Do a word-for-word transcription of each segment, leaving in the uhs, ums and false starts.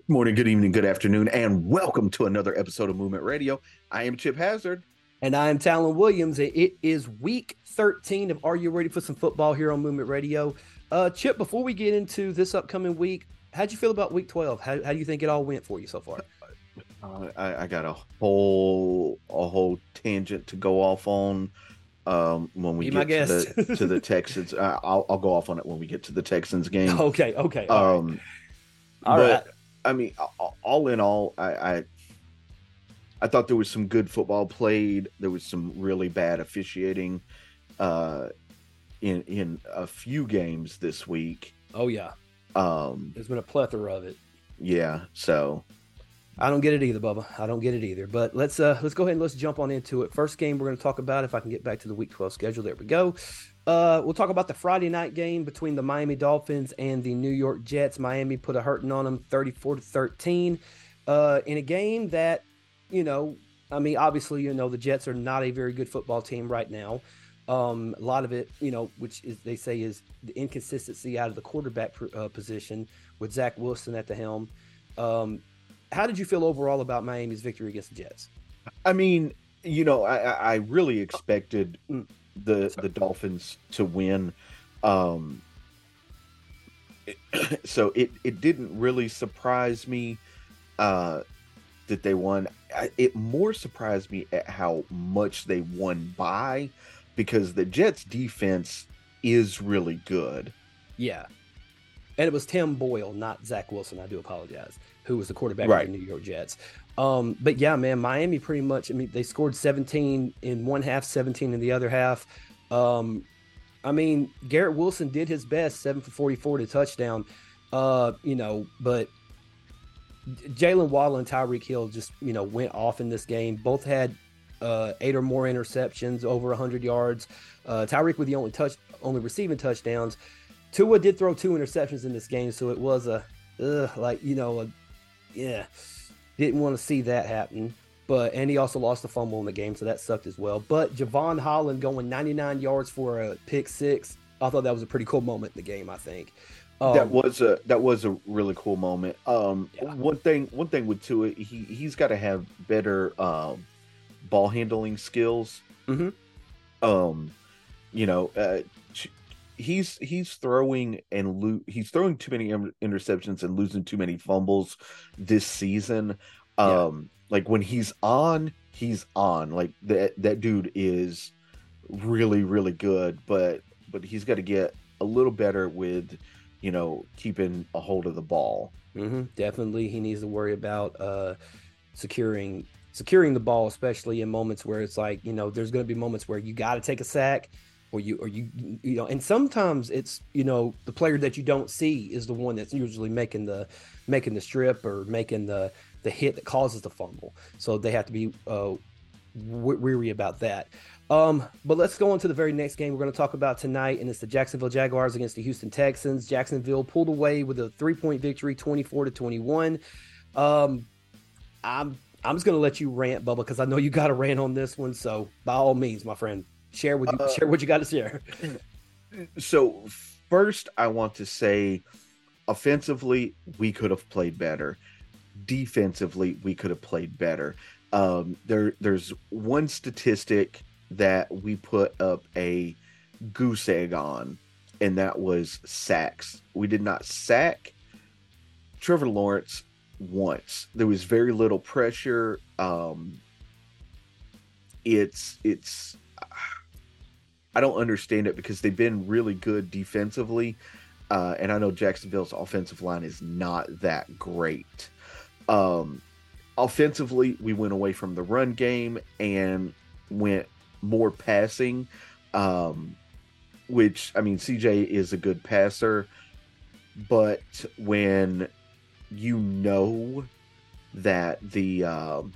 Morning, good evening, good afternoon, and welcome to another episode of Movement Radio. I am Chip Hazard. And I'm Talon Williams. It is week thirteen of Are You Ready for Some Football here on Movement Radio. Uh, Chip, before we get into this upcoming week, how'd you feel about week twelve? How, how do you think it all went for you so far? Uh, I, I got a whole a whole tangent to go off on um, when we Be get to guest. the to the Texans. Uh, I'll I'll go off on it when we get to the Texans game. Okay, okay. All Um, right. All but right. I mean, all in all, I, I I thought there was some good football played. There was some really bad officiating uh, in in a few games this week. Oh, yeah. Um, There's been a plethora of it. yeah, so I don't get it either, Bubba. I don't get it either. But let's uh let's go ahead and let's jump on into it. First game we're going to talk about, if I can get back to the week twelve schedule. There we go. Uh, we'll talk about the Friday night game between the Miami Dolphins and the New York Jets. Miami put a hurting on them, thirty-four to thirteen, uh, in a game that, you know, I mean, obviously, you know, the Jets are not a very good football team right now. Um, a lot of it, you know, which is they say is the inconsistency out of the quarterback uh, position with Zach Wilson at the helm. Um, how did you feel overall about Miami's victory against the Jets? I mean, you know, I, I really expected Mm. the Sorry. the Dolphins to win. Um, so it it didn't really surprise me uh, that they won. I, it more surprised me at how much they won by, because the Jets defense is really good. Yeah. And it was Tim Boyle, not Zach Wilson. I do apologize, who was the quarterback Right. of the New York Jets. Um, but yeah, man, Miami pretty much, I mean, they scored seventeen in one half, seventeen in the other half. Um, I mean, Garrett Wilson did his best, seven for forty-four to touchdown. Uh, you know, but Jalen Waddle and Tyreek Hill just, you know, went off in this game. Both had uh, eight or more interceptions, over one hundred yards. Uh, Tyreek with the only touch, only receiving touchdowns. Tua did throw two interceptions in this game, so it was a, ugh, like, you know, a, yeah, didn't want to see that happen. But, and he also lost a fumble in the game, so that sucked as well. But Javon Holland going ninety-nine yards for a pick six, I thought that was a pretty cool moment in the game, I think. Um, that was a that was a really cool moment. Um, Yeah. one thing one thing with Tua, he he's got to have better um, ball handling skills. Mhm. Um, you know, uh, ch- he's he's throwing and lo- he's throwing too many in- interceptions and losing too many fumbles this season. Yeah. Um, like when he's on, he's on. Like that that dude is really really good, but but he's got to get a little better with, you know, keeping a hold of the ball. hmm Definitely, he needs to worry about uh, securing securing the ball, especially in moments where it's like, you know, there's going to be moments where you got to take a sack, or you or you you know, and sometimes it's, you know, the player that you don't see is the one that's usually making the making the strip or making the the hit that causes the fumble. So they have to be uh, w- weary about that. Um, but let's go on to the very next game we're going to talk about tonight, and it's the Jacksonville Jaguars against the Houston Texans. Jacksonville pulled away with a three-point victory, twenty-four to twenty-one. Um, I'm I'm just going to let you rant, Bubba, because I know you got a rant on this one. So by all means, my friend, share with you Uh, share what you got to share. So first, I want to say, offensively, we could have played better. Defensively, we could have played better. Um, there, there's one statistic that we put up a goose egg on, and that was sacks. We did not sack Trevor Lawrence once. There was very little pressure. Um, it's it's I don't understand it, because they've been really good defensively, uh, and I know Jacksonville's offensive line is not that great. Um, offensively, we went away from the run game and went more passing, um, which, I mean, C J is a good passer, but when you know that the um,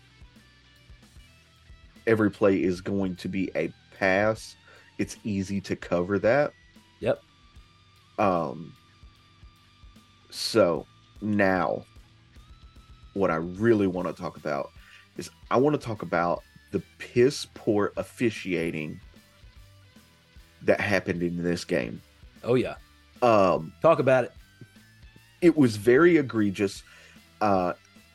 every play is going to be a pass, it's easy to cover that. Yep. Um, so now, what I really want to talk about is I want to talk about the piss poor officiating that happened in this game. Oh yeah. Um, Talk about it. it was very egregious. Uh,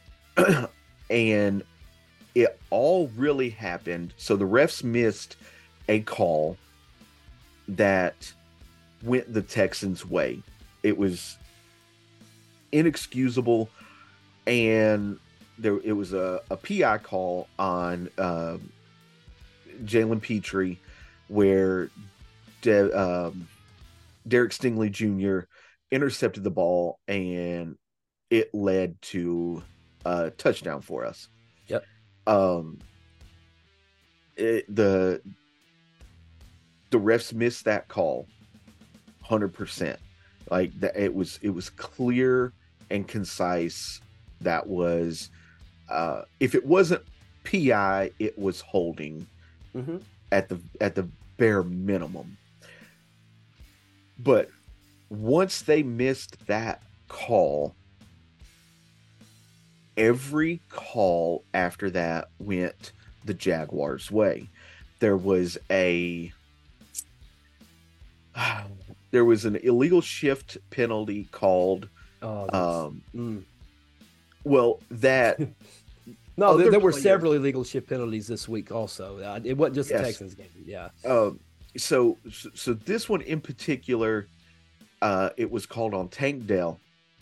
and it all really happened. So the refs missed a call that went the Texans' way. It was inexcusable, and there it was a, a P I call on uh, Jalen Petrie, where De, um, Derek Stingley Junior intercepted the ball, and it led to a touchdown for us. Yep. Um, it, the the refs missed that call one hundred percent. Like that, it was it was clear and concise. That was uh, if it wasn't P I, it was holding mm-hmm. at the at the bare minimum. But once they missed that call, every call after that went the Jaguars' way. There was a there was an illegal shift penalty called. Oh, um, mm. Well, that no, there, there were players, several illegal shift penalties this week. Also, uh, it wasn't just yes. the Texans game. Yeah. Um, so, so this one in particular, uh, it was called on Tank Dell.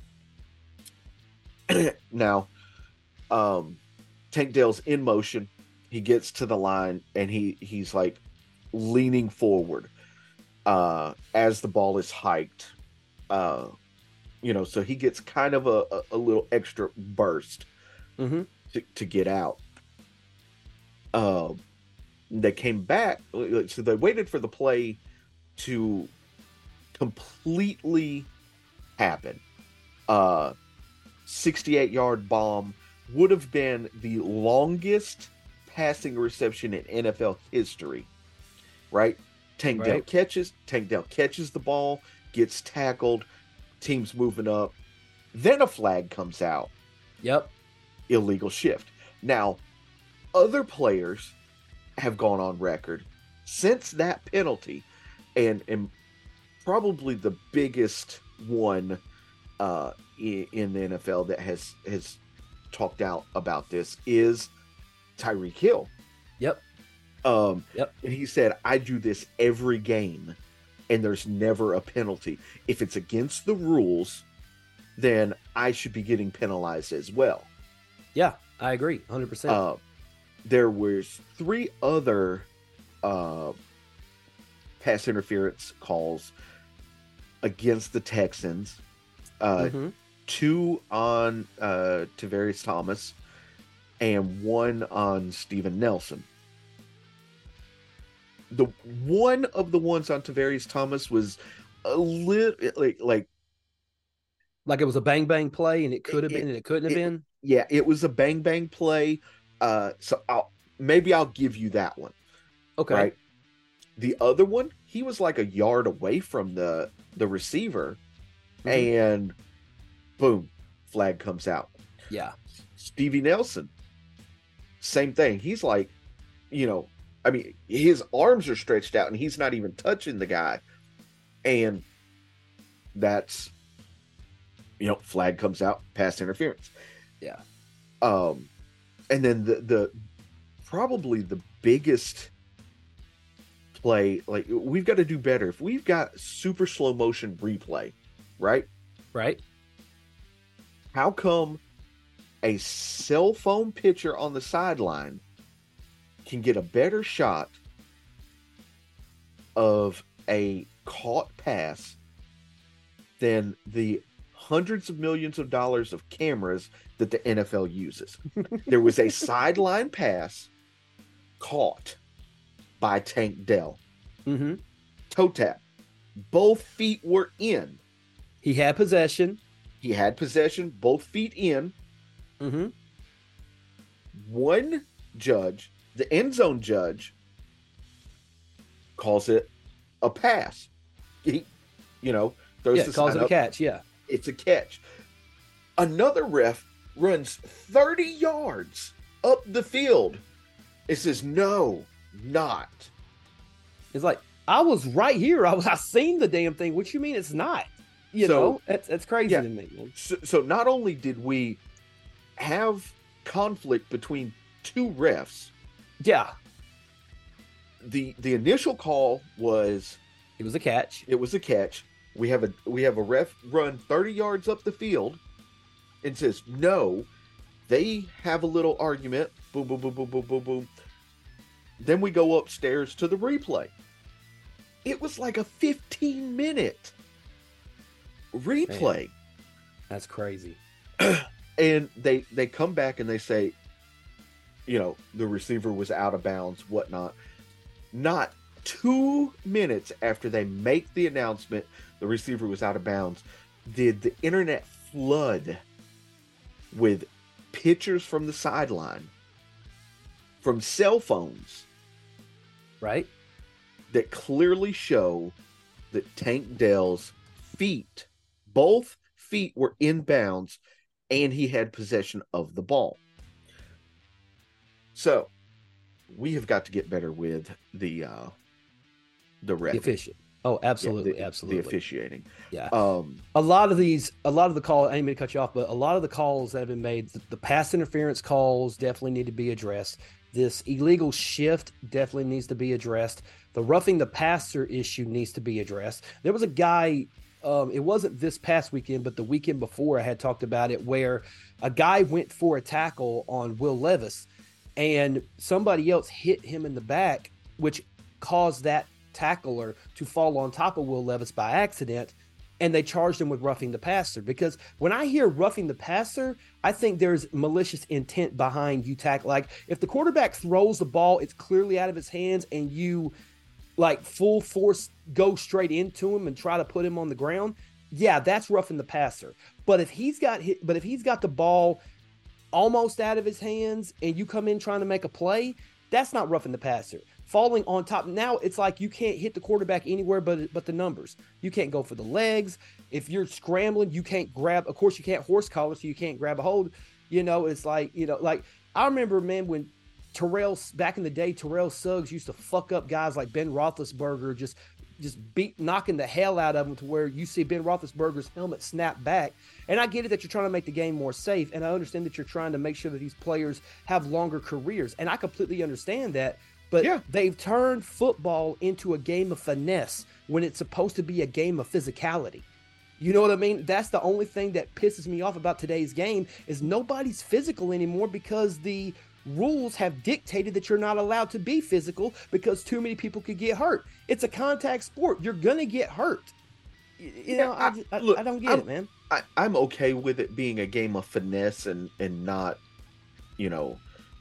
Now, um, Tank Dell's in motion. He gets to the line, and he he's like leaning forward uh, as the ball is hiked. Uh, you know, so he gets kind of a, a, a little extra burst mm-hmm. to, to get out. Um, they came back, so they waited for the play to completely happen. Uh, sixty-eight yard bomb would have been the longest passing reception in N F L history, right? Tank Dell right. catches, Tank Dell catches the ball, gets tackled, team's moving up. Then a flag comes out. Yep. Illegal shift. Now, other players have gone on record since that penalty, and, and probably the biggest one uh, in, in the N F L that has has talked out about this is Tyreek Hill. Yep. Um, yep. And he said, I do this every game, and there's never a penalty. If it's against the rules, then I should be getting penalized as well. Yeah, I agree, one hundred percent. Uh, there was three other uh, pass interference calls against the Texans. Uh, mm-hmm. Two on uh, Tavarius Thomas and one on Steven Nelson. The one of the ones on Tavarius Thomas was a little like like like it was a bang bang play, and it could have been, and it couldn't have it, been. Yeah, it was a bang bang play. Uh, so I'll maybe I'll give you that one. Okay. Right. The other one, he was like a yard away from the the receiver, mm-hmm. and boom, flag comes out. Yeah. Stevie Nelson, same thing. He's like, you know, I mean, his arms are stretched out and he's not even touching the guy. And that's, you know, flag comes out, pass interference. Yeah. Um, and then the, the, probably the biggest play, like we've got to do better. If we've got super slow motion replay, right? Right. How come a cell phone pitcher on the sideline can get a better shot of a caught pass than the hundreds of millions of dollars of cameras that the N F L uses? There was a sideline pass caught by Tank Dell. Mm-hmm. Toe tap. Both feet were in. He had possession. He had possession, both feet in. Mm-hmm. One judge, the end zone judge, calls it a pass. He, you know, throws yeah, the calls sign it a up. catch. Yeah, It's a catch. Another ref runs thirty yards up the field. It says, no, not. It's like, I was right here. I was, I seen the damn thing. What you mean it's not? You So, know, that's that's crazy yeah. to me. Man. So, so not only did we have conflict between two refs. Yeah. The the initial call was it was a catch. It was a catch. We have a we have a ref run thirty yards up the field and says no. They have a little argument. Boom, boom, boom, boom, boom, boom, boom. Then we go upstairs to the replay. It was like a fifteen minute replay. Man, that's crazy. And they they come back and they say, you know, the receiver was out of bounds, whatnot. Not two minutes after they make the announcement the receiver was out of bounds, did the internet flood with pictures from the sideline, from cell phones, right, that clearly show that Tank Dell's feet, both feet were in bounds, and he had possession of the ball. So we have got to get better with the uh the ref. The official. Oh, absolutely, yeah, the, absolutely. The officiating. Yeah. Um, a lot of these, a lot of the calls, I didn't mean to cut you off, but a lot of the calls that have been made, the, the pass interference calls definitely need to be addressed. This illegal shift definitely needs to be addressed. The roughing the passer issue needs to be addressed. There was a guy, um, it wasn't this past weekend, but the weekend before I had talked about it, where a guy went for a tackle on Will Levis and somebody else hit him in the back, which caused that tackler to fall on top of Will Levis by accident, and they charged him with roughing the passer. Because when I hear roughing the passer, I think there's malicious intent behind you tackle. Like if the quarterback throws the ball, it's clearly out of his hands, and you like full force go straight into him and try to put him on the ground. Yeah, that's roughing the passer. But if he's got hit, but if he's got the ball almost out of his hands and you come in trying to make a play, that's not roughing the passer. Falling on top. Now it's like you can't hit the quarterback anywhere but but the numbers. You can't go for the legs. If you're scrambling, you can't grab. Of course, you can't horse collar, so you can't grab a hold. You know, it's like, you know, like I remember, man, when Terrell, back in the day, Terrell Suggs used to fuck up guys like Ben Roethlisberger, just just beat knocking the hell out of them to where you see Ben Roethlisberger's helmet snap back. And I get it that you're trying to make the game more safe, and I understand that you're trying to make sure that these players have longer careers, and I completely understand that. But yeah, they've turned football into a game of finesse when it's supposed to be a game of physicality. You know what I mean? That's the only thing that pisses me off about today's game is nobody's physical anymore because the rules have dictated that you're not allowed to be physical because too many people could get hurt. It's a contact sport. You're going to get hurt. You yeah, know, I, I, look, I don't get I'm, it, man. I, I'm okay with it being a game of finesse and, and not, you know,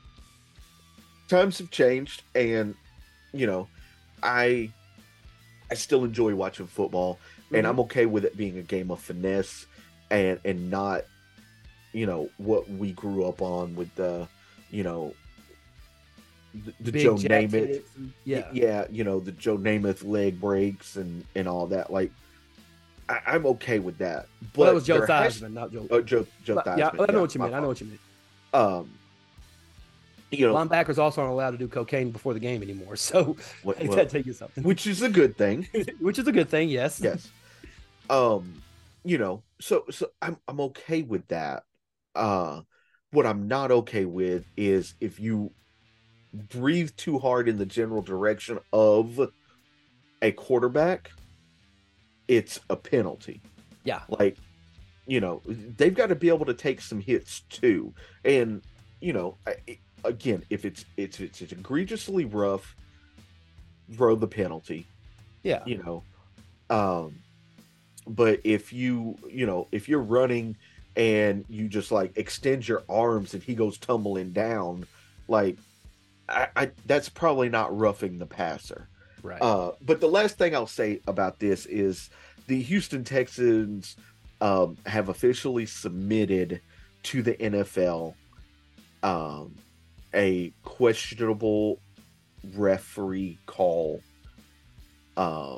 times have changed, and you know, I I still enjoy watching football, mm-hmm. and I'm okay with it being a game of finesse and and not, you know, what we grew up on with the, you know, the, the Joe Namath, yeah, yeah, you know, the Joe Namath leg breaks and and all that. Like, I, I'm okay with that. But well, that was Joe Theismann, has, not Joe. Oh, Joe Joe but, Theismann. Yeah, I know yeah, what you mean. I know what you mean. Um. You know, linebackers also aren't allowed to do cocaine before the game anymore, so what, I well, gotta tell you something. Which is a good thing. Which is a good thing, yes. Yes. Um, you know, so so I'm I'm okay with that. Uh, what I'm not okay with is if you breathe too hard in the general direction of a quarterback, it's a penalty. Yeah. Like, you know, they've got to be able to take some hits too, and you know. I, Again, if it's it's it's, it's egregiously rough, throw the penalty. Yeah, you know. Um, but if you you know if you're running and you just like extend your arms and he goes tumbling down, like I, I that's probably not roughing the passer. Right. Uh, but the last thing I'll say about this is the Houston Texans um, have officially submitted to the N F L. Um, a questionable referee call. Uh,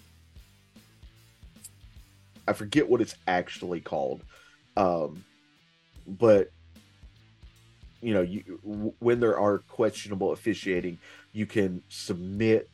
I forget what it's actually called. Um, but, you know, you, w- when there are questionable officiating, you can submit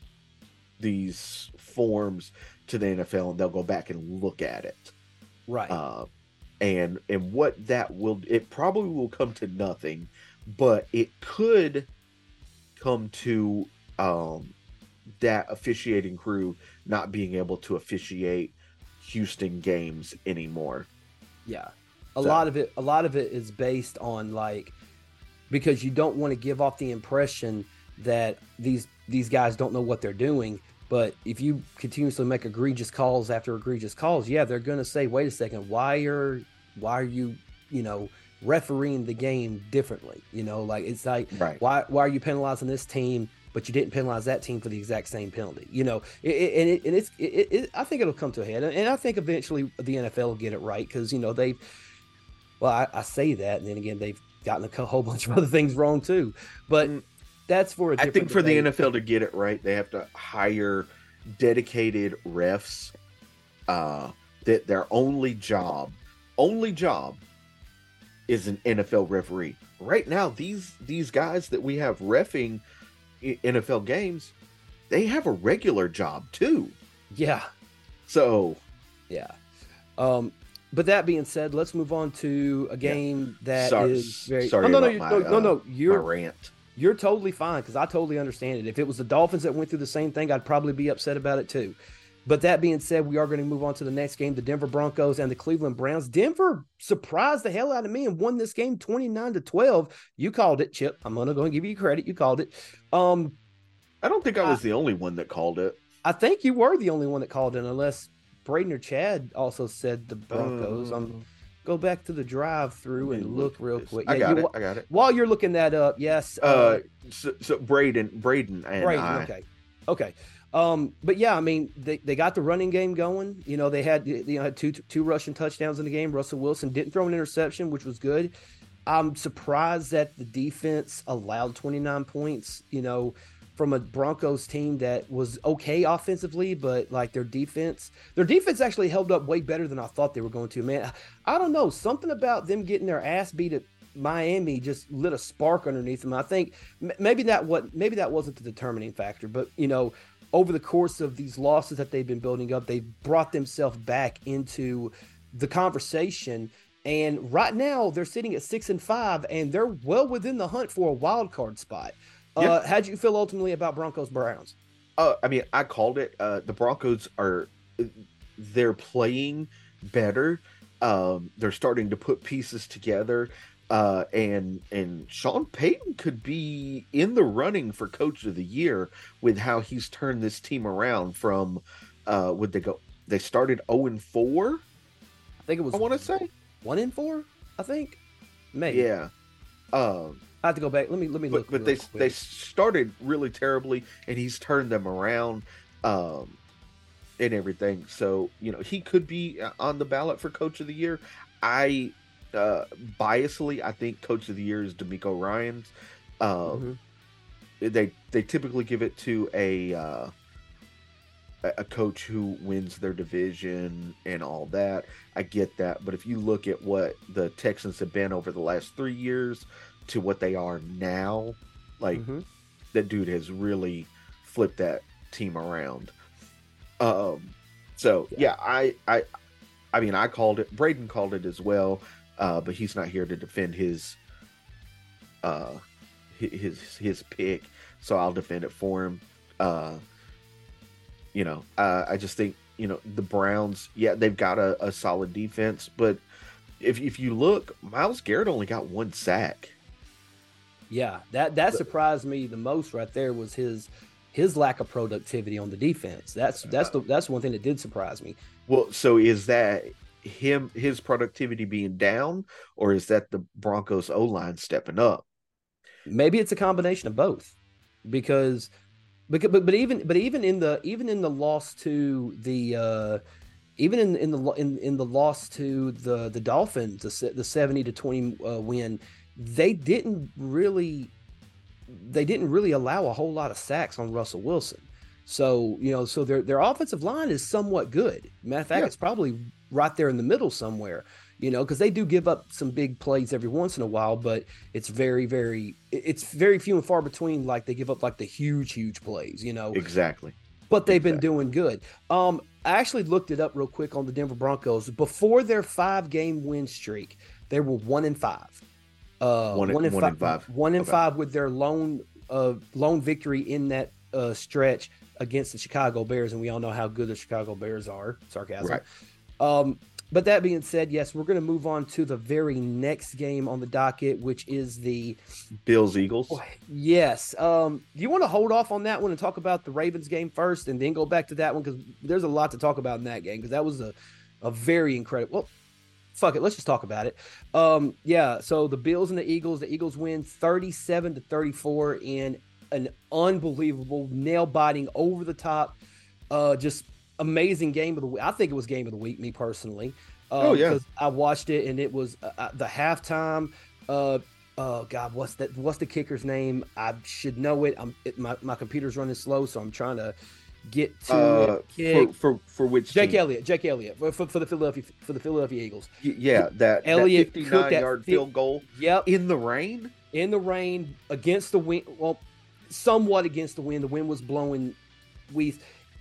these forms to the N F L and they'll go back and look at it. Right. Uh, and and what that will, it probably will come to nothing, but it could come to um that officiating crew not being able to officiate Houston games anymore. Yeah. A So lot of it a lot of it is based on like, because you don't want to give off the impression that these these guys don't know what they're doing. But if you continuously make egregious calls after egregious calls, yeah, they're going to say, "Wait a second, why are why are you, you know, refereeing the game differently?" You know, like it's like, right, why why are you penalizing this team, but you didn't penalize that team for the exact same penalty? You know, it, it, and, it, and it's it, it, I think it'll come to a head, and I think eventually the N F L will get it right because you know they, well, I, I say that, and then again they've gotten a whole bunch of other things wrong too, but. Mm, That's for a I think for debate. the N F L to get it right, they have to hire dedicated refs, uh, that their only job, only job is an N F L referee. Right now, these these guys that we have reffing N F L games, they have a regular job too. Yeah. So, yeah. Um, but that being said, let's move on to a game yeah. that sorry, is very. Sorry, oh, no, no, my, no, no, no. You're my rant. You're totally fine because I totally understand it. If it was the Dolphins that went through the same thing, I'd probably be upset about it too. But that being said, we are going to move on to the next game, the Denver Broncos and the Cleveland Browns. Denver surprised the hell out of me and won this game twenty-nine to twelve. You called it, Chip. I'm going to go and give you credit. You called it. Um, I don't think I was I, the only one that called it. I think you were the only one that called it, unless Braden or Chad also said the Broncos. Um, um Go back to the drive-through and look, look real quick. Yeah, I got you, it. I got it. While you're looking that up, yes. Uh, uh so, so Braden, Braden, and Braden. I. Okay, okay. Um, but yeah, I mean, they, they got the running game going. You know, they had you know had two two rushing touchdowns in the game. Russell Wilson didn't throw an interception, which was good. I'm surprised that the defense allowed twenty-nine points. You know, from a Broncos team that was okay offensively, but like their defense, their defense actually held up way better than I thought they were going to. Man, I don't know, something about them getting their ass beat at Miami just lit a spark underneath them. I think maybe that what maybe that wasn't the determining factor, but you know, over the course of these losses that they've been building up, they've brought themselves back into the conversation. And right now, they're sitting at six and five, and they're well within the hunt for a wild card spot. Yeah. Uh, how'd you feel ultimately about Broncos Browns? Uh, I mean, I called it. Uh, the Broncos are they're playing better. Um, they're starting to put pieces together, uh, and and Sean Payton could be in the running for Coach of the Year with how he's turned this team around. From uh, would they go? They started zero and four. I think it was. I want to say one and four. I think maybe. Yeah. Um. I have to go back. Let me let me but, look. But they quick. they started really terribly, and he's turned them around, um, and everything. So you know he could be on the ballot for Coach of the Year. I uh, biasly, I think Coach of the Year is DeMeco Ryans. Um, mm-hmm. They they typically give it to a uh, a coach who wins their division and all that. I get that, but if you look at what the Texans have been over the last three years. To what they are now, like mm-hmm. that dude has really flipped that team around. Um, so yeah. yeah, I, I, I mean, I called it. Braden called it as well, uh, but he's not here to defend his, uh, his his pick, so I'll defend it for him. Uh, you know, uh, I just think you know the Browns. Yeah, they've got a, a solid defense, but if if you look, Myles Garrett only got one sack. Yeah, that that surprised me the most right there was his his lack of productivity on the defense. That's that's the that's one thing that did surprise me. Well, so is that him his productivity being down, or is that the Broncos O-line stepping up? Maybe it's a combination of both, because because but, but even but even in the even in the loss to the uh, even in in the in, in the loss to the the Dolphins, the the seventy to twenty uh, win. They didn't really, they didn't really allow a whole lot of sacks on Russell Wilson. So, you know, so their their offensive line is somewhat good. Matter of fact, yeah. It's probably right there in the middle somewhere, you know, because they do give up some big plays every once in a while, but it's very, very, it's very few and far between. Like they give up like the huge, huge plays, you know. Exactly. But they've exactly. been doing good. Um, I actually looked it up real quick on the Denver Broncos. Before their five game win streak, they were one and five. Uh, one, one and one five, and five. One and Okay. five with their lone uh lone victory in that uh stretch against the Chicago Bears, and we all know how good the Chicago Bears are. Sarcasm. Right. Um, but that being said, yes, we're going to move on to the very next game on the docket, which is the Bills Eagles. Yes. Um, do you want to hold off on that one and talk about the Ravens game first, and then go back to that one, because there's a lot to talk about in that game, because that was a a very incredible. Well, fuck it, let's just talk about it. Um, yeah. So the Bills and the Eagles. The Eagles win thirty-seven to thirty-four in an unbelievable, nail biting, over the top, uh, just amazing game of the week. I think it was game of the week, me personally. Um, Oh, yeah. Because I watched it, and it was uh, the halftime. Uh, oh God, what's that? What's the kicker's name? I should know it. I'm it, my my computer's running slow, so I'm trying to get to Uh, it. Kick. for, for for which Jake team? Elliott. Jake Elliott for, for, for the Philadelphia for the Philadelphia Eagles. Y- Yeah, that, Elliott that cooked fifty-nine that yard fi- field goal Yep, in the rain. in the rain against the wind. Well, somewhat against the wind. The wind was blowing. We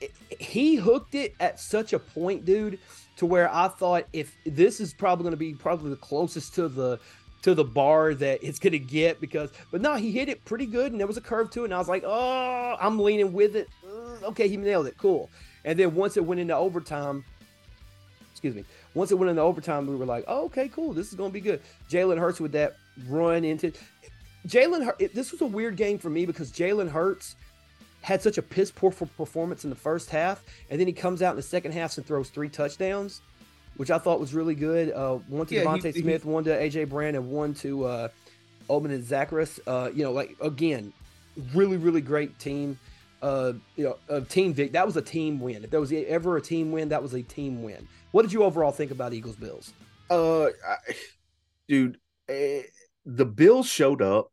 he hooked it at such a point, dude, to where I thought, if this is probably going to be probably the closest to the to the bar that it's going to get, because but no, he hit it pretty good, and there was a curve to it, and I was like, oh, I'm leaning with it. Uh, okay, he nailed it, cool. And then once it went into overtime, excuse me, once it went into overtime, we were like, oh, okay, cool, this is going to be good. Jalen Hurts with that run into Jalen Hurts. This was a weird game for me, because Jalen Hurts had such a piss poor performance in the first half, and then he comes out in the second half and throws three touchdowns, which I thought was really good. Uh, one to Yeah, Devontae he- Smith, one to A J Brown, and one to uh, Obin and Zacharias. Uh, you know, like, again, really, really great team. Uh, you know, a team Vic. That was a team win. If there was ever a team win, that was a team win. What did you overall think about Eagles Bills? Uh, I, dude, eh, the Bills showed up,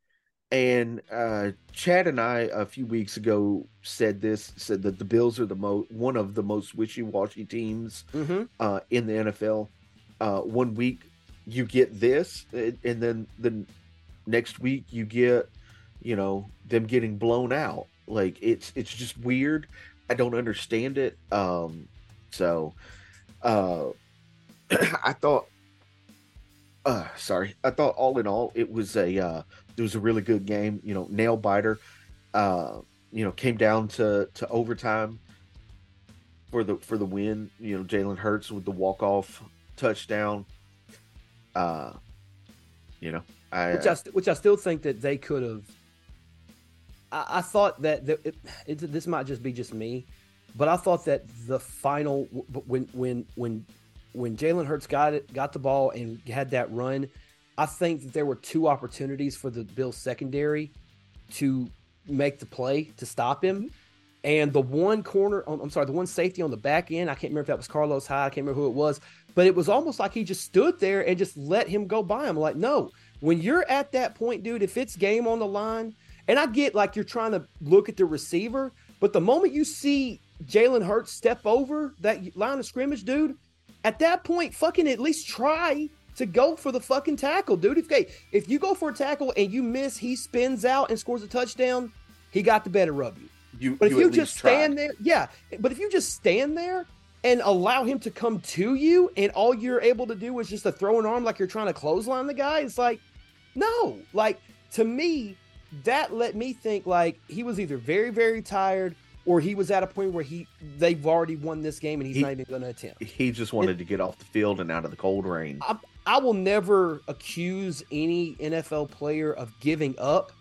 and uh, Chad and I a few weeks ago said this, said that the Bills are the mo one of the most wishy-washy teams Mm-hmm. uh, in the N F L. Uh, one week you get this, and and then the next week you get, you know, them getting blown out. Like, it's it's just weird. I don't understand it. Um, so, uh, I thought, uh, sorry, I thought all in all it was a uh, it was a really good game. You know, nail biter. Uh, you know, came down to to overtime for the for the win. You know, Jalen Hurts with the walk off touchdown. Uh, you know, I, Which I st- which I still think that they could have. I, I thought that, that it, it, this might just be just me, but I thought that the final when when when when Jalen Hurts got it got the ball and had that run, I think that there were two opportunities for the Bills secondary to make the play to stop him. And the one corner, I'm sorry, the one safety on the back end, I can't remember if that was Carlos Hyde, I can't remember who it was, but it was almost like he just stood there and just let him go by him. Like, no, when you're at that point, dude, if it's game on the line, and I get like you're trying to look at the receiver, but the moment you see Jalen Hurts step over that line of scrimmage, dude, at that point, fucking at least try to go for the fucking tackle, dude. If, okay, if you go for a tackle and you miss, he spins out and scores a touchdown, he got the better of you. you, But if you you at just least tried. stand there, yeah. But if you just stand there and allow him to come to you, and all you're able to do is just to throw an arm like you're trying to clothesline the guy, it's like, no. Like, to me, that let me think like he was either very, very tired, or he was at a point where he they've already won this game and he's He- not even going to attempt. He just wanted to get off the field and out of the cold rain. I, I will never accuse any N F L player of giving up,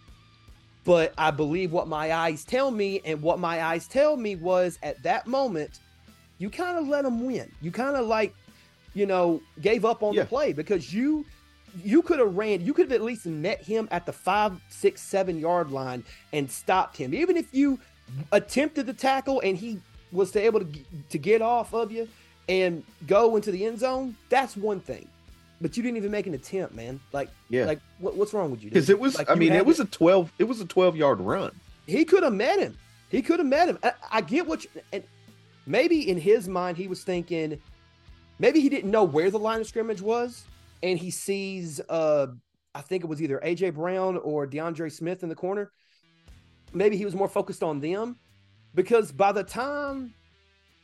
but I believe what my eyes tell me, and what my eyes tell me was at that moment, you kind of let them win. You kind of like, you know, gave up on Yeah. the play, because you you could have ran, you could have at least met him at the five, six, seven yard line and stopped him. Even if you attempted the tackle and he was to able to, g- to get off of you and go into the end zone, that's one thing. But you didn't even make an attempt, man. Like, Yeah. like what, what's wrong with you? Because dude? it was, Like, I you mean, had it was a twelve, it was a twelve yard run. he could have met him. He could have met him. I, I get what you, and maybe in his mind he was thinking, maybe he didn't know where the line of scrimmage was, and he sees, uh, I think it was either A J Brown or DeAndre Smith in the corner. Maybe he was more focused on them, because by the time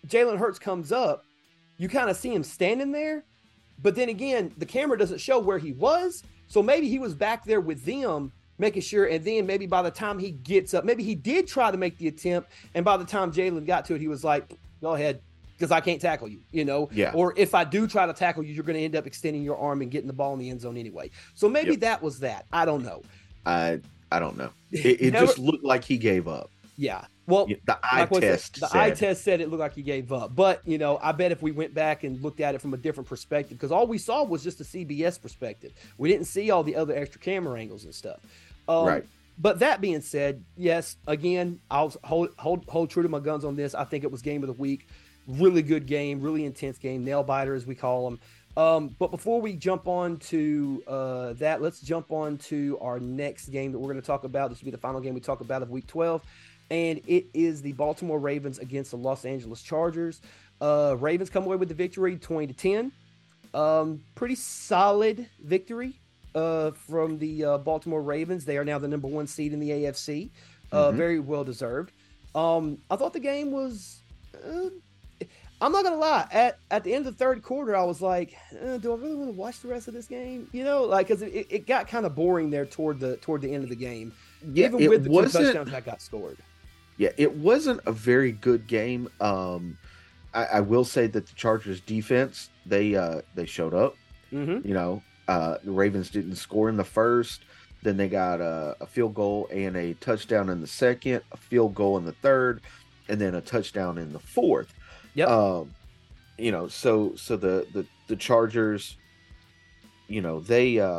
Jalen Hurts comes up, you kind of see him standing there, but then again, the camera doesn't show where he was. So maybe he was back there with them, making sure. And then maybe by the time he gets up, maybe he did try to make the attempt. And by the time Jalen got to it, he was like, go ahead, because I can't tackle you, you know? Yeah. Or if I do try to tackle you, you're going to end up extending your arm and getting the ball in the end zone anyway. So maybe yep. that was that. I don't know. I I don't know. It, it Never, just looked like he gave up. Yeah. Well, the eye like test. The said, eye test said it looked like he gave up. But, you know, I bet if we went back and looked at it from a different perspective, because all we saw was just a C B S perspective. We didn't see all the other extra camera angles and stuff. Um, right. But that being said, yes, again, I'll hold, hold, hold true to my guns on this. I think it was game of the week. Really good game, really intense game, nail biter as we call them. Um, but before we jump on to uh, that, let's jump on to our next game that we're going to talk about. This will be the final game we talk about of week twelve. And it is the Baltimore Ravens against the Los Angeles Chargers. Uh, Ravens come away with the victory, twenty to ten. Um, pretty solid victory uh, from the uh, Baltimore Ravens. They are now the number one seed in the A F C. Uh, mm-hmm. Very well deserved. Um, I thought the game was. Uh, I'm not gonna lie. At at the end of the third quarter, I was like, uh, "Do I really want to watch the rest of this game?" You know, like because it, it got kind of boring there toward the toward the end of the game. Yeah, even with the two touchdowns that got scored. Yeah, it wasn't a very good game. Um, I, I will say that the Chargers defense, they uh, they showed up. Mm-hmm. You know, uh, the Ravens didn't score in the first. Then they got a, a field goal and a touchdown in the second, a field goal in the third, and then a touchdown in the fourth. Yep. Um, you know, so so the the, the Chargers, you know, they uh,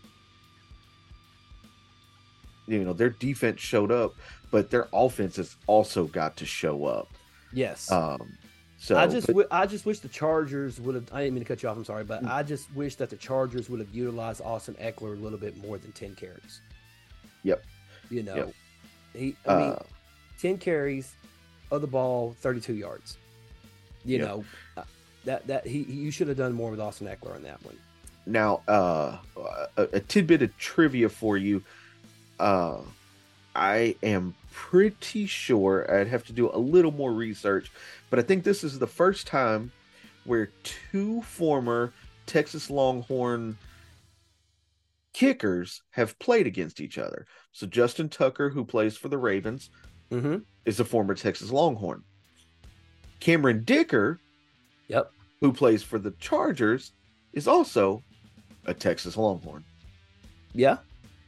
you know, their defense showed up. But their offense has also got to show up. Yes. Um, so I just, but, w- I just wish the Chargers would have. I didn't mean to cut you off. I'm sorry, but mm-hmm. I just wish that the Chargers would have utilized Austin Eckler a little bit more than ten carries. Yep. You know, yep. he. I mean, uh, ten carries of the ball, thirty-two yards. You yep. know, that that he you should have done more with Austin Eckler on that one. Now, uh, a, a tidbit of trivia for you. Uh, I am pretty sure I'd have to do a little more research, but I think this is the first time where two former Texas Longhorn kickers have played against each other. So Justin Tucker, who plays for the Ravens, mm-hmm. is a former Texas Longhorn. Cameron Dicker, yep, who plays for the Chargers, is also a Texas Longhorn. Yeah.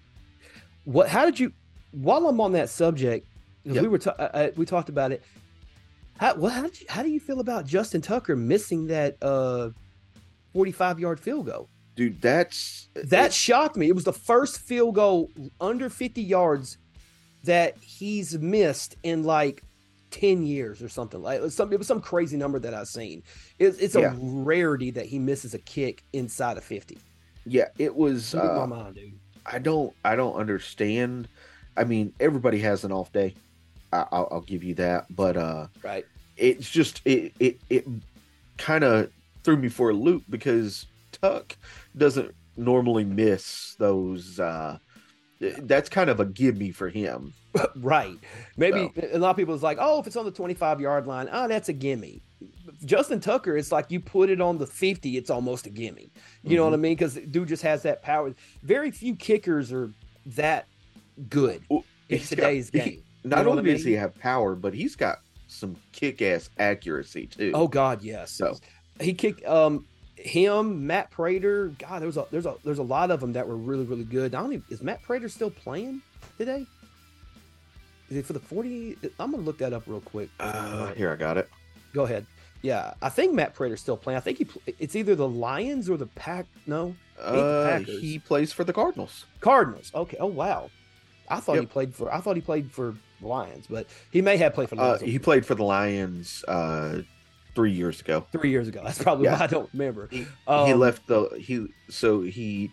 What? How did you? While I'm on that subject, yep. we were ta- uh, we talked about it. How well, how, did you, how do you feel about Justin Tucker missing that uh, forty-five yard field goal? Dude, that's that shocked me. It was the first field goal under fifty yards that he's missed in like ten years or something. Like it was some, it was some crazy number that I've seen. It's, it's a yeah. rarity that he misses a kick inside of fifty. Yeah, it was. Blew uh, my mind, dude. I don't. I don't understand. I mean, everybody has an off day. I, I'll, I'll give you that, but uh, right. It's just it it it kind of threw me for a loop because Tuck doesn't normally miss those. Uh, that's kind of a gimme for him, right? Maybe so. A lot of people is like, oh, if it's on the twenty-five yard line, oh, that's a gimme. Justin Tucker, it's like you put it on the fifty, it's almost a gimme. You mm-hmm. know what I mean? Because dude just has that power. Very few kickers are that good well, in today's got, game. He, not you know only I mean? does he have power, but he's got some kick-ass accuracy too. Oh God, yes. So he kicked um him, Matt Prater. God, there's a there's a there's a lot of them that were really really good. I don't even, is Matt Prater still playing today? Is it for the forty? I'm gonna look that up real quick. Uh, here I got it. Go ahead. Yeah, I think Matt Prater's still playing. I think he it's either the Lions or the Pack. No, uh, he plays for the Cardinals. Cardinals. Okay. Oh wow. I thought yep. he played for. I thought he played for Lions, but he may have played for the Lions. Uh, he played for the Lions uh, three years ago. Three years ago. That's probably yeah. why I don't remember. He, um, he left the he. So he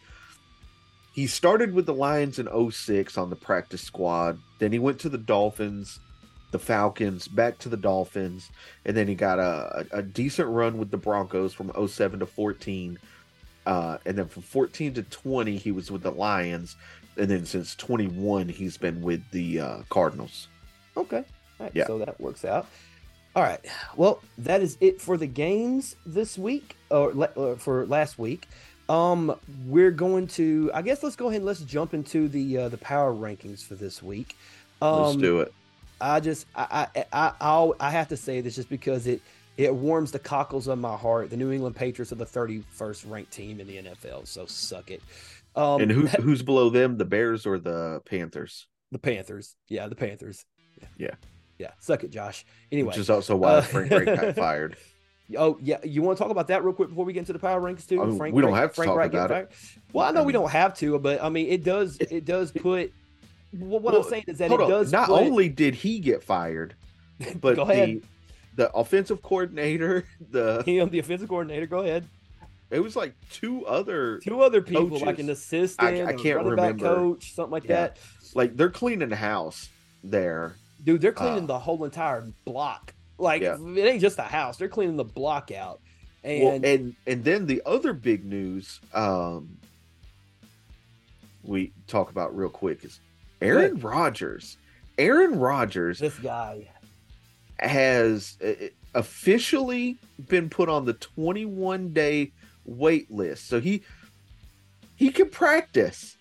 he started with the Lions in oh six on the practice squad. Then he went to the Dolphins, the Falcons, back to the Dolphins, and then he got a, a, a decent run with the Broncos from oh seven to fourteen. Uh, and then from fourteen to twenty, he was with the Lions. And then since twenty-one, he's been with the uh, Cardinals. Okay. All right. Yeah. So that works out. All right. Well, that is it for the games this week or, or for last week. Um, we're going to, I guess, let's go ahead and let's jump into the uh, the power rankings for this week. Um, Let's do it. I just, I, I, I, I'll, I have to say this just because it it warms the cockles of my heart. The New England Patriots are the thirty-first ranked team in the N F L, so suck it. Um, and who who's below them? The Bears or the Panthers? The Panthers. Yeah, the Panthers. Yeah. Yeah. Yeah. Suck it, Josh. Anyway. Which is also why uh, Frank Reich got fired. Oh, yeah. You want to talk about that real quick before we get into the power rankings too? I mean, Frank we don't Reich, have to Frank talk Reich about fired? it. Well, I know I we mean, don't have to, but I mean, it does, it does put, well, what well, I'm saying is that hold it on. does Not put, only did he get fired, but Go ahead. the, the offensive coordinator, the him, the offensive coordinator, go ahead. It was like two other two other people, coaches. like an assistant, I, I can't running remember. back coach, something like yeah. that. Like they're cleaning the house there, dude. They're cleaning uh, the whole entire block. Like yeah. it ain't just a house; they're cleaning the block out. And well, and and then the other big news, um, we talk about real quick is Aaron Rodgers. Aaron Rodgers, this guy has officially been put on the twenty-one day wait list, so he he can practice.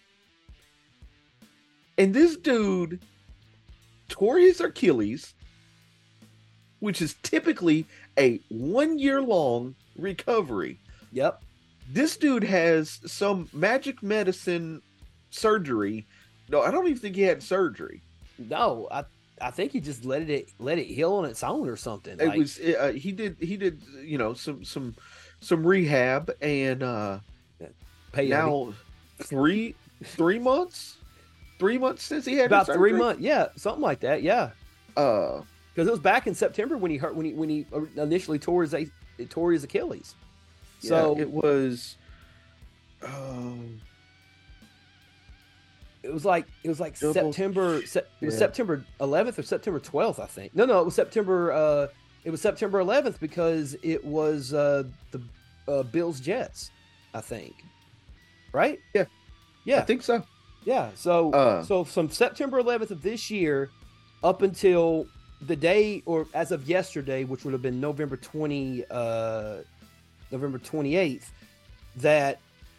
And this dude tore his Achilles, which is typically a one year long recovery. Yep. This dude has some magic medicine surgery. No, I don't even think he had surgery. No, I I think he just let it let it heal on its own or something. It like, was uh, he did he did you know some some some rehab and uh Peyote. now three three months three months since he had about his three surgery? months. Yeah, something like that. Yeah. Uh, because it was back in September when he hurt when he when he initially tore his tore his Achilles. So yeah, it was. Um, It was like it was like Double September. Se- it was yeah. September eleventh or September twelfth, I think. No, no, it was September. Uh, it was September eleventh because it was uh, the uh, Bills Jets, I think. Right? Yeah, yeah, I think so. Yeah. So Uh, so from September eleventh of this year up until the day, or as of yesterday, which would have been November twenty, uh, November twenty-eighth, that.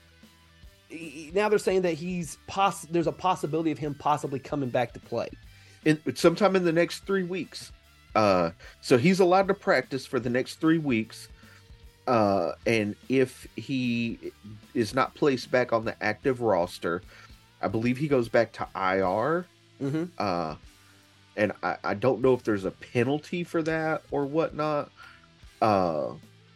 Now they're saying that he's poss- there's a possibility of him possibly coming back to play in sometime in the next three weeks. Uh, so he's allowed to practice for the next three weeks. Uh, and if he is not placed back on the active roster, I believe he goes back to I R. Mm-hmm. Uh, and I, I don't know if there's a penalty for that or whatnot. Uh,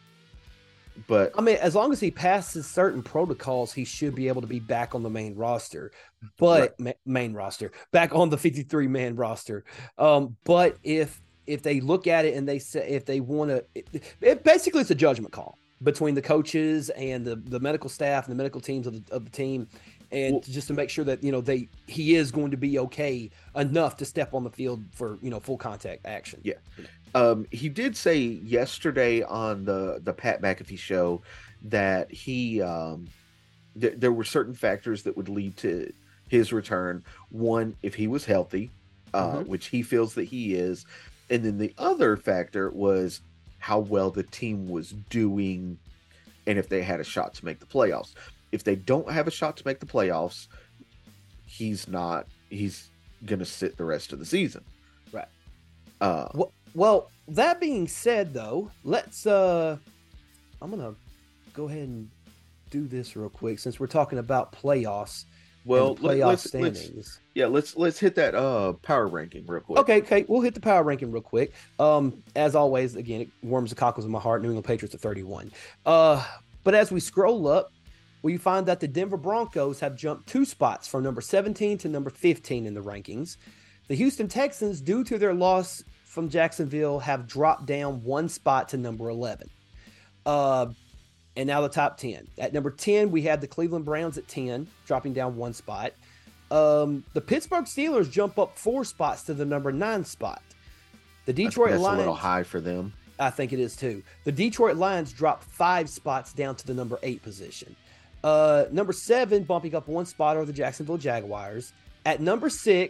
But I mean, as long as he passes certain protocols, he should be able to be back on the main roster. But right. ma- main roster, back on the fifty-three man roster. Um, but if if they look at it and they say if they want to, it, it basically it's a judgment call between the coaches and the, the medical staff and the medical teams of the of the team, and well, just to make sure that you know they he is going to be okay enough to step on the field for you know full contact action. Yeah. Um, he did say yesterday on the, the Pat McAfee show that he um, th- there were certain factors that would lead to his return. One, if he was healthy, uh, mm-hmm. which he feels that he is. And then the other factor was how well the team was doing and if they had a shot to make the playoffs. If they don't have a shot to make the playoffs, he's not, he's going to sit the rest of the season. Right. Uh, well, Well, that being said, though, let's. Uh, I'm gonna go ahead and do this real quick since we're talking about playoffs. Well, playoff let's, standings. Let's, yeah, let's let's hit that uh power ranking real quick. Okay, okay, we'll hit the power ranking real quick. Um, as always, again, it warms the cockles of my heart. New England Patriots at thirty-one. Uh, but as we scroll up, we find that the Denver Broncos have jumped two spots from number seventeen to number fifteen in the rankings. The Houston Texans, due to their loss from Jacksonville, have dropped down one spot to number eleven. Uh, and now the top ten. At number ten, we have the Cleveland Browns at ten, dropping down one spot. Um, the Pittsburgh Steelers jump up four spots to the number nine spot. The Detroit that's Lions. a little high for them. I think it is too. The Detroit Lions drop five spots down to the number eight position. Uh, number seven, bumping up one spot, are the Jacksonville Jaguars. At number six,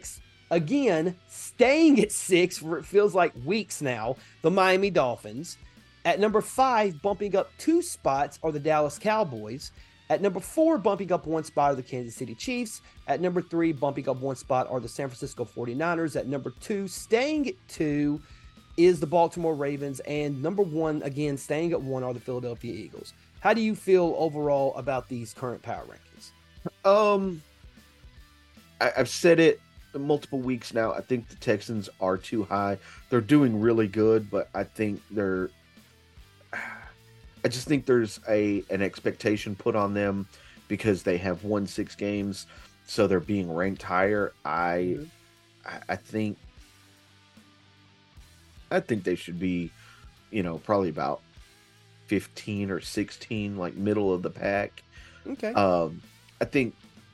Again, staying at six for it feels like weeks now, the Miami Dolphins. At number five, bumping up two spots, are the Dallas Cowboys. At number four, bumping up one spot, are the Kansas City Chiefs. At number three, bumping up one spot, are the San Francisco forty-niners. At number two, staying at two, is the Baltimore Ravens. And number one, again, staying at one, are the Philadelphia Eagles. How do you feel overall about these current power rankings? Um, I, I've said it multiple weeks now. I think the Texans are too high. They're doing really good, but I think they're I just think there's a an expectation put on them because they have won six games, so they're being ranked higher. I mm-hmm. I, I think I think they should be, you know, probably about fifteen or sixteen, like middle of the pack. Okay. Um, I think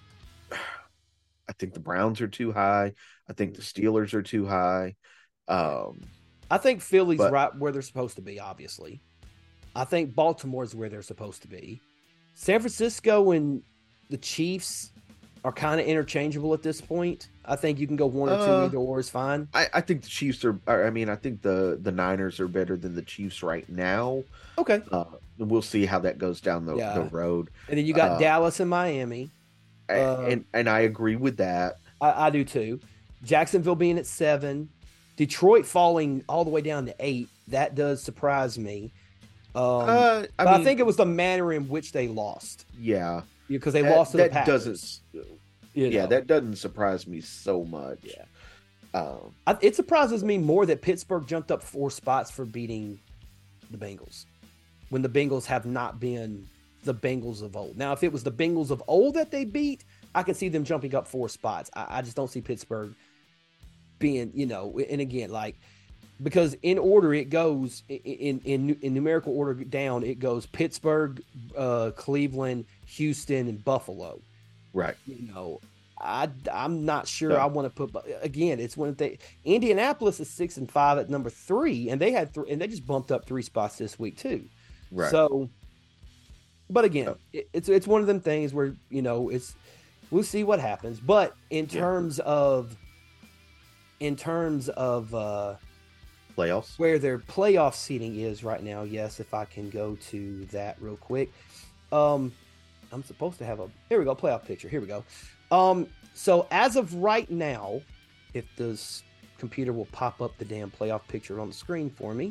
I think the Browns are too high. I think the Steelers are too high. Um, I think Philly's but, right where they're supposed to be, obviously. I think Baltimore's where they're supposed to be. San Francisco and the Chiefs are kind of interchangeable at this point. I think you can go one or two, uh, either or is fine. I, I think the Chiefs are, I mean, I think the, the Niners are better than the Chiefs right now. Okay. Uh, and we'll see how that goes down the, yeah. the road. And then you got uh, Dallas and Miami. And, uh, and, and I agree with that. I, I do too. Jacksonville being at seven. Detroit falling all the way down to eight. That does surprise me. Um, uh, I but mean, I think it was the manner in which they lost. Yeah, because they that, lost to that the Packers. Doesn't, you know? Yeah, that doesn't surprise me so much. Yeah, um, I, it surprises me more that Pittsburgh jumped up four spots for beating the Bengals when the Bengals have not been the Bengals of old. Now, if it was the Bengals of old that they beat, I could see them jumping up four spots. I, I just don't see Pittsburgh being, you know, and again, like. Because in order it goes in, in in numerical order down, it goes Pittsburgh, uh, Cleveland, Houston, and Buffalo. Right. You know, I I'm not sure no. I want to put. Again, it's when they Indianapolis is six and five at number three, and they had three, and they just bumped up three spots this week too. Right. So, but again, no. it, it's it's one of them things where you know it's we'll see what happens. But in terms yeah. of in terms of. Uh, Playoffs where their playoff seating is right now. Yes, if I can go to that real quick. Um, I'm supposed to have a here we go playoff picture. Here we go. Um, so as of right now, if this computer will pop up the damn playoff picture on the screen for me.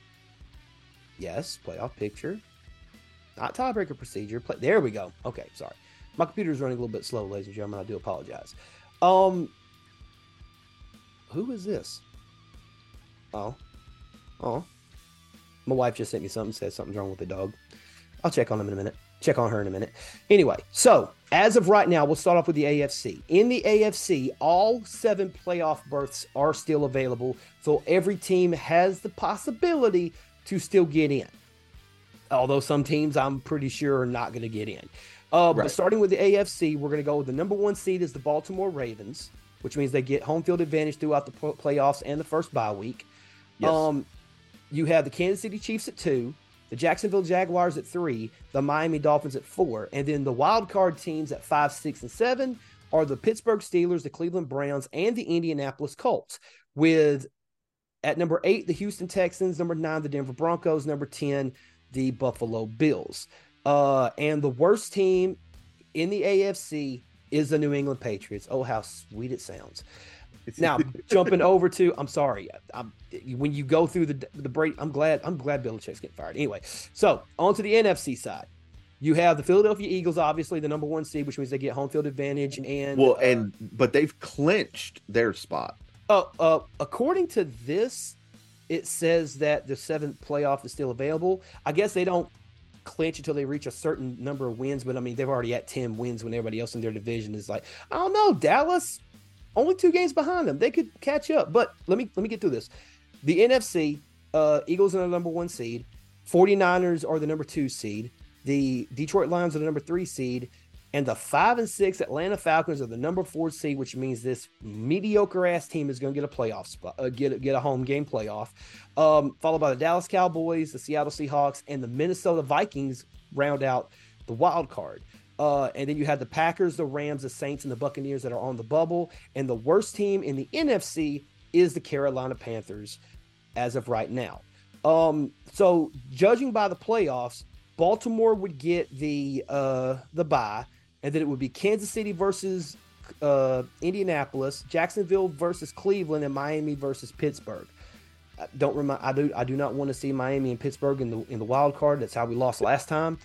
Yes, playoff picture. Not tiebreaker procedure. Play, there we go. Okay, sorry. My computer is running a little bit slow, ladies and gentlemen. I do apologize. Um, who is this? Oh, oh, my wife just sent me something, said something's wrong with the dog. I'll check on him in a minute. Check on her in a minute. Anyway, so as of right now, we'll start off with the A F C. In the A F C, all seven playoff berths are still available, so every team has the possibility to still get in. Although some teams, I'm pretty sure, are not going to get in. Uh, right. But starting with the A F C, we're going to go with the number one seed is the Baltimore Ravens, which means they get home field advantage throughout the playoffs and the first bye week. Yes. Um, you have the Kansas City Chiefs at two, the Jacksonville Jaguars at three, the Miami Dolphins at four, and then the wild card teams at five, six, and seven are the Pittsburgh Steelers, the Cleveland Browns, and the Indianapolis Colts. With at number eight, the Houston Texans, number nine, the Denver Broncos, number ten, the Buffalo Bills. Uh, and the worst team in the A F C is the New England Patriots. Oh, how sweet it sounds. Now jumping over to, I'm sorry, I'm, when you go through the the break, I'm glad I'm glad Belichick's getting fired. Anyway, so on to the N F C side, you have the Philadelphia Eagles, obviously the number one seed, which means they get home field advantage. And well, and uh, but they've clinched their spot. Uh, uh, according to this, it says that the seventh playoff is still available. I guess they don't clinch until they reach a certain number of wins, but I mean they've already at ten wins when everybody else in their division is like, I don't know, Dallas. Only two games behind them. They could catch up. But let me let me get through this. The N F C, uh, Eagles are the number one seed. forty-niners are the number two seed. The Detroit Lions are the number three seed. And the five and six Atlanta Falcons are the number four seed, which means this mediocre-ass team is going to get a playoff spot, uh, get, a, get a home game playoff. Um, followed by the Dallas Cowboys, the Seattle Seahawks, and the Minnesota Vikings round out the wild card. Uh, and then you have the Packers, the Rams, the Saints, and the Buccaneers that are on the bubble. And the worst team in the N F C is the Carolina Panthers as of right now. Um, so judging by the playoffs, Baltimore would get the uh, the bye, and then it would be Kansas City versus uh, Indianapolis, Jacksonville versus Cleveland, and Miami versus Pittsburgh. I don't remind. I do. I do not want to see Miami and Pittsburgh in the in the wild card. That's how we lost last time.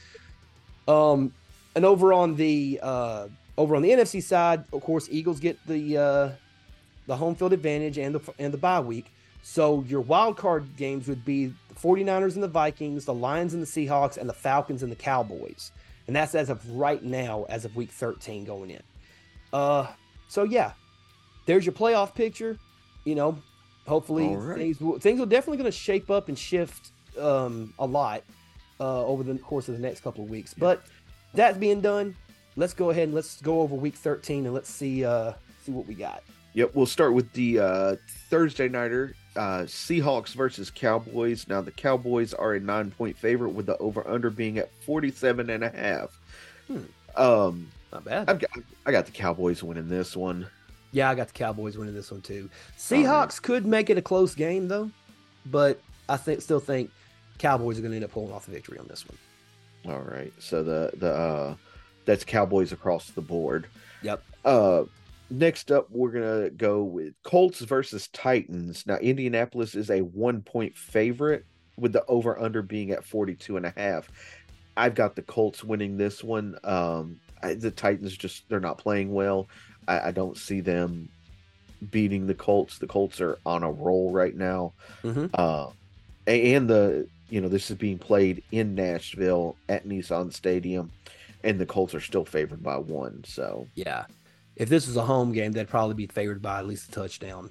Um, and over on the uh, over on the N F C side, of course, Eagles get the uh, the home field advantage and the and the bye week. So your wild card games would be the 49ers and the Vikings, the Lions and the Seahawks, and the Falcons and the Cowboys. And that's as of right now, as of week thirteen going in. Uh, so yeah, there's your playoff picture. You know, hopefully right. things will, things are definitely going to shape up and shift um, a lot uh, over the course of the next couple of weeks. Yeah. But that being done, let's go ahead and let's go over week thirteen and let's see uh, see what we got. Yep, we'll start with the uh, Thursday nighter, uh, Seahawks versus Cowboys. Now, the Cowboys are a nine-point favorite with the over-under being at forty-seven and a half. Hmm. Um, Not bad. I've got, I got the Cowboys winning this one. Yeah, I got the Cowboys winning this one too. Seahawks right. could make it a close game though, but I think still think Cowboys are going to end up pulling off the victory on this one. All right, so the the uh, that's Cowboys across the board. Yep. Uh, next up, we're gonna go with Colts versus Titans. Now, Indianapolis is a one-point favorite with the over/under being at forty-two and a half. I've got the Colts winning this one. Um, I, the Titans just they're not playing well. I, I don't see them beating the Colts. The Colts are on a roll right now. Mm-hmm. Uh, and the you know this is being played in Nashville at Nissan Stadium, and the Colts are still favored by one. So yeah, if this was a home game, they'd probably be favored by at least a touchdown.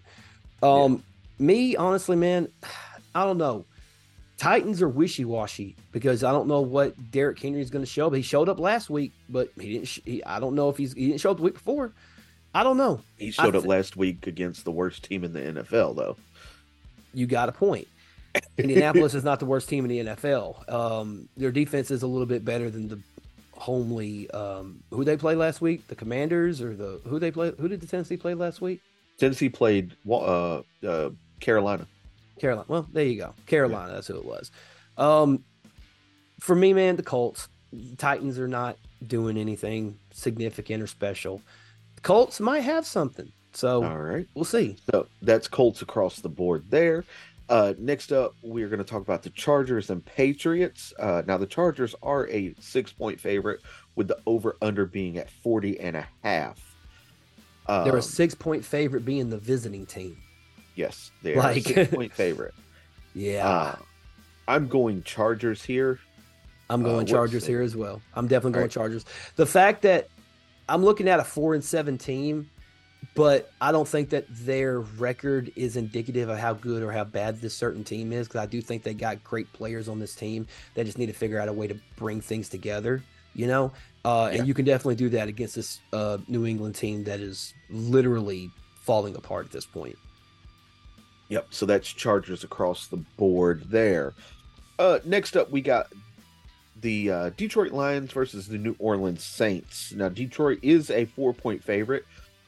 Um, yeah. Me honestly, man, I don't know. Titans are wishy-washy because I don't know what Derrick Henry is going to show. But he showed up last week, but he didn't. Sh- he, I don't know if he's he didn't show up the week before. I don't know. He showed th- up last week against the worst team in the N F L, though. You got a point. Indianapolis is not the worst team in the N F L. Um, their defense is a little bit better than the homely. Um, who they play last week? The Commanders or the who they play? Who did the Tennessee play last week? Tennessee played uh, uh, Carolina. Carolina. Well, there you go. Carolina. Yeah. That's who it was. Um, for me, man, the Colts. Titans are not doing anything significant or special. The Colts might have something. So all right, we'll see. So that's Colts across the board there. Uh, next up, we're going to talk about the Chargers and Patriots. Uh, now, the Chargers are a six-point favorite with the over-under being at forty and a half. Um, They're a six-point favorite being the visiting team. Yes, they're like, a six-point favorite. Yeah. Uh, I'm going Chargers here. I'm going uh, Chargers here as well. I'm definitely going right. Chargers. The fact that I'm looking at a four and seven team, but I don't think that their record is indicative of how good or how bad this certain team is, because I do think they got great players on this team. They just need to figure out a way to bring things together, you know? Uh, yeah. And you can definitely do that against this uh, New England team that is literally falling apart at this point. Yep, so that's Chargers across the board there. Uh, next up, we got the uh, Detroit Lions versus the New Orleans Saints. Now, Detroit is a four-point favorite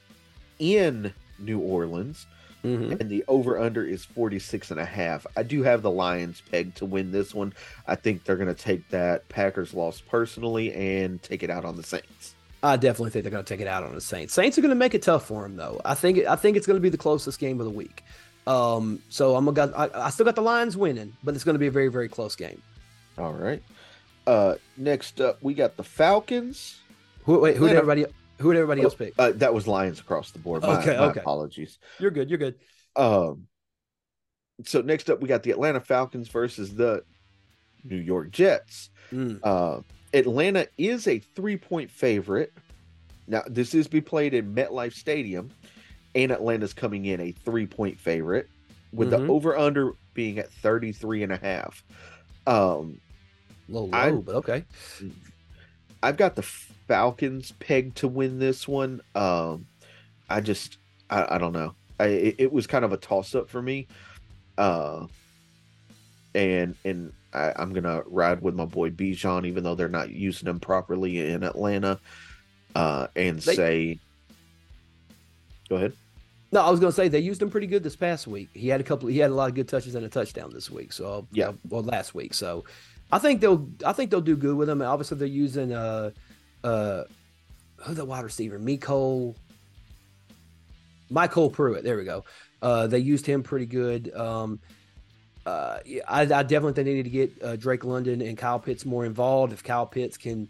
in New Orleans, mm-hmm. and the over-under is forty-six and a half. I do have the Lions pegged to win this one. I think they're going to take that Packers loss personally and take it out on the Saints. I definitely think they're going to take it out on the Saints. Saints are going to make it tough for them, though. I think I think it's going to be the closest game of the week. Um, so I'm gonna I, I still got the Lions winning, but it's going to be a very very close game. All right. Uh, next up, we got the Falcons. Who, wait, who did everybody? Who did everybody oh, else pick? Uh, that was Lions across the board. My, okay, my okay. Apologies. You're good. You're good. Um. So next up, we got the Atlanta Falcons versus the New York Jets. Mm. Uh, Atlanta is a three-point favorite. Now, this is be played in MetLife Stadium, and Atlanta's coming in a three-point favorite, with mm-hmm. the over-under being at thirty-three and a half. Um, a little low, I, but okay. I've got the Falcons pegged to win this one. Um, I just, I, I don't know. I, it, it was kind of a toss-up for me. Uh, and and I, I'm gonna ride with my boy Bijan, even though they're not using him properly in Atlanta, uh, and They say, go ahead. no, I was going to say they used him pretty good this past week. He had a couple. He had a lot of good touches and a touchdown this week. So Yeah, uh, well, last week. So I think they'll. I think they'll do good with him. And obviously, they're using uh uh who's the wide receiver? Mecole, Michael Pruitt. There we go. Uh, they used him pretty good. Um, uh, yeah, I, I definitely think they need to get uh, Drake London and Kyle Pitts more involved. If Kyle Pitts can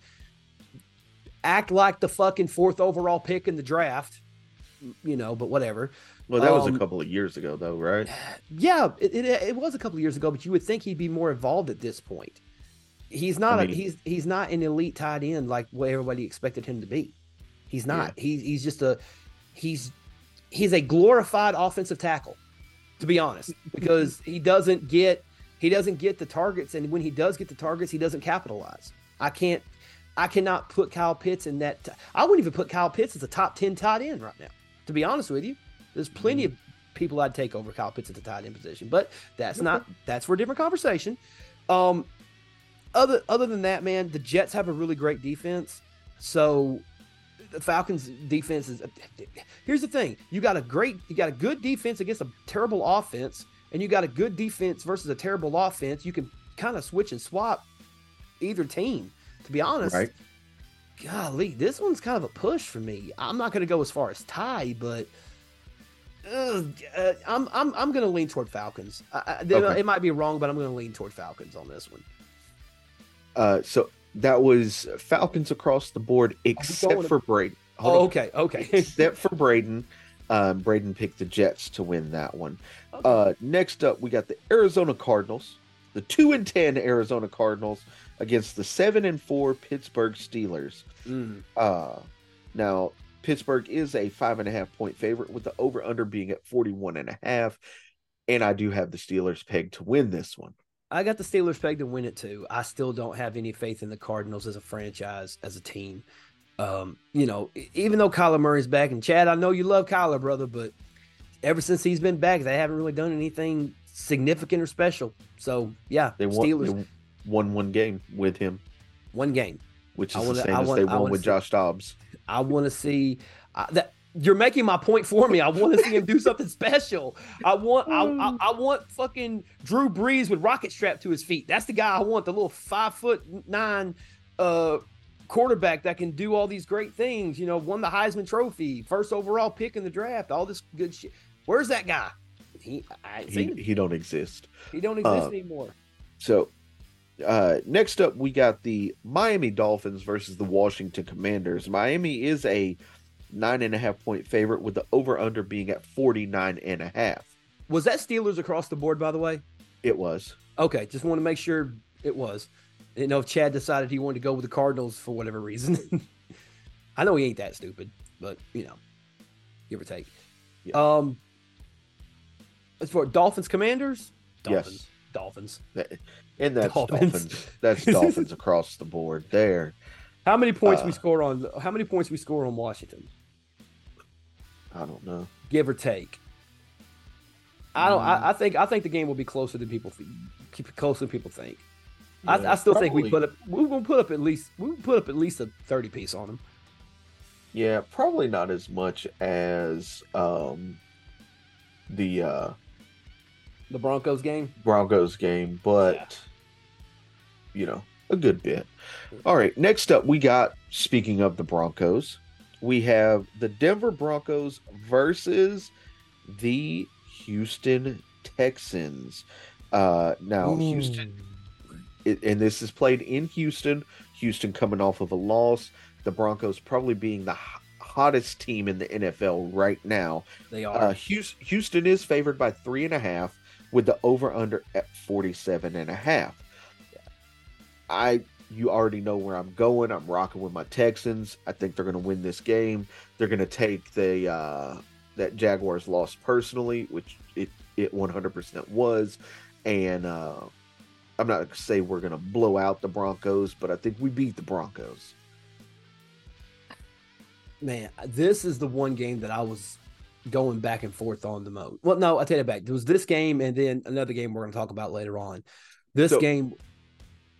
act like the fucking fourth overall pick in the draft, you know, but whatever. well, that was Um, a couple of years ago, though, right? Yeah, it, it, it was a couple of years ago, but you would think he'd be more involved at this point. He's not. I a, mean, he's he's not an elite tight end like what everybody expected him to be. He's not. Yeah. He's he's just a he's he's a glorified offensive tackle, to be honest, because he doesn't get he doesn't get the targets, and when he does get the targets, he doesn't capitalize. I can't. I cannot put Kyle Pitts in that. T- I wouldn't even put Kyle Pitts as a top ten tight end right now. To be honest with you, there's plenty of people I'd take over Kyle Pitts at the tight end position, but that's not that's for a different conversation. Um, other other than that, man, the Jets have a really great defense. So the Falcons' defense is. Here's the thing: you got a great, you got a good defense against a terrible offense, and you got a good defense versus a terrible offense. You can kind of switch and swap either team. To be honest, Right. golly, this one's kind of a push for me. I'm not going to go as far as tie, but uh, uh, I'm I'm I'm going to lean toward Falcons. I, I, Okay. It might be wrong, but I'm going to lean toward Falcons on this one. Uh, so that was Falcons across the board, except going to- for Braden. Oh, Hold on. okay, okay. Except for Braden. Um, Braden picked the Jets to win that one. Okay. Uh, next up, we got the Arizona Cardinals, the two and ten Arizona Cardinals against the seven and four Pittsburgh Steelers. Mm. Uh, now Pittsburgh is a five and a half point favorite, with the over under being at forty-one and a half. And I do have the Steelers pegged to win this one. I got the Steelers pegged to win it too. I still don't have any faith in the Cardinals as a franchise, as a team. Um, you know, e- even though Kyler Murray's back, and Chad, I know you love Kyler, brother, but ever since he's been back, they haven't really done anything significant or special. So yeah, They won, Steelers they won one game with him, one game. which I is wanna- the same I as want- they I won wanna with see- Josh Dobbs. I want to see uh, that. You're making my point for me. I want to see him do something special. I want, I, I, I want fucking Drew Brees with rocket strapped to his feet. That's the guy I want. The little five foot nine uh, quarterback that can do all these great things. You know, won the Heisman Trophy, first overall pick in the draft, all this good shit. Where's that guy? He, I ain't He, seen him. he don't exist. He don't exist uh, anymore. So, uh, next up, we got the Miami Dolphins versus the Washington Commanders. Miami is a nine and a half point favorite, with the over under being at forty-nine and a half. Was that Steelers across the board, by the way? It was. Okay, just want to make sure it was. Didn't know if Chad decided he wanted to go with the Cardinals for whatever reason. I know he ain't that stupid, but you know, give or take. Yeah. Um, as for Dolphins Commanders, Dolphins, Yes. Dolphins. And that's Dolphins. Dolphins. That's Dolphins across the board there. How many points we Uh, score on? How many points we score on Washington? I don't know. Give or take. I don't. Mm. I, I think. I think the game will be closer than people think. Keep closer than people think. Yeah, I, I still think we probably- put up. We will put up at least. We will put up at least a thirty piece on them. Yeah, probably not as much as um, the uh, The Broncos game. Broncos game, but Yeah. you know, a good bit. All right, next up, we got, speaking of the Broncos, we have the Denver Broncos versus the Houston Texans. Uh, now, Houston, it, and this is played in Houston. Houston coming off of a loss. The Broncos probably being the h- hottest team in the N F L right now. They are. Uh, Houston, Houston is favored by three and a half, with the over under at forty-seven and a half. I, you already know where I'm going. I'm rocking with my Texans. I think they're going to win this game. They're going to take the uh, that Jaguars loss personally, which it it one hundred percent was, and uh, I'm not going to say we're going to blow out the Broncos, but I think we beat the Broncos. Man, this is the one game that I was going back and forth on the most. Well, no, I take it back. There was this game and then another game we're going to talk about later on. This So- game,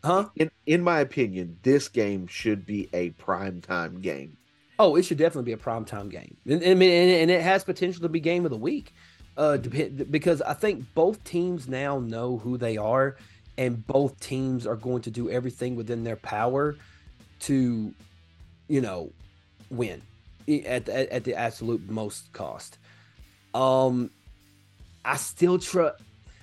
Huh? In in my opinion, this game should be a prime time game. Oh, it should definitely be a primetime game. And, and, and it has potential to be game of the week. Uh, dep- because I think both teams now know who they are, and both teams are going to do everything within their power to, you know, win at, at, at the absolute most cost. Um, I still trust.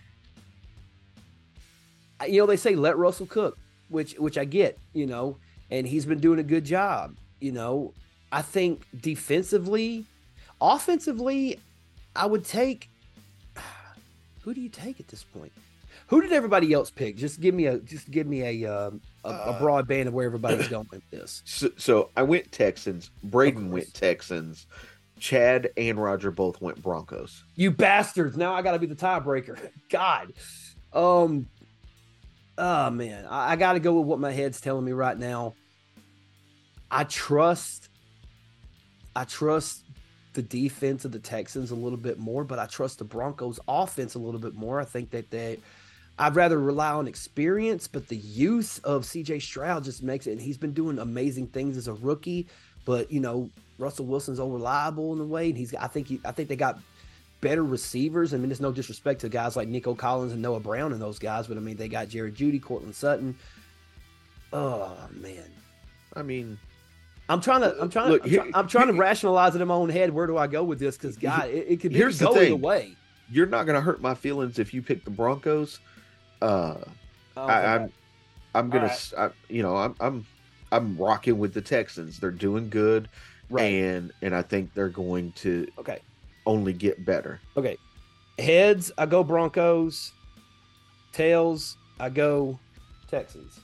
You know, they say let Russell cook, which which I get. You know, and he's been doing a good job. You know, I think defensively, offensively, I would take. Who do you take at this point? Who did everybody else pick? Just give me a just give me a um, a, a broad band of where everybody's going with this. So, so I went Texans. Braden went Texans. Chad and Roger both went Broncos. You bastards! Now I got to be the tiebreaker. God, um, oh man, I, I got to go with what my head's telling me right now. I trust. I trust the defense of the Texans a little bit more, but I trust the Broncos offense a little bit more. I think that they, I'd rather rely on experience, but the youth of C J Stroud just makes it, and he's been doing amazing things as a rookie, but you know, Russell Wilson's unreliable in a way. And he's, I think he, I think they got better receivers. I mean, there's no disrespect to guys like Nico Collins and Noah Brown and those guys, but I mean, they got Jerry Jeudy, Cortland Sutton. Oh man. I mean, I'm trying to, I'm trying look, to, here, I'm, trying, I'm trying to rationalize it in my own head. Where do I go with this? Because God, it, it could, here's it could the go thing. either way. You're not going to hurt my feelings if you pick the Broncos. Uh, Oh, I, I'm, I'm gonna, right. I, you know, I'm, I'm, I'm rocking with the Texans. They're doing good, Right. and and I think they're going to Okay. only get better. Okay. Heads, I go Broncos. Tails, I go Texans.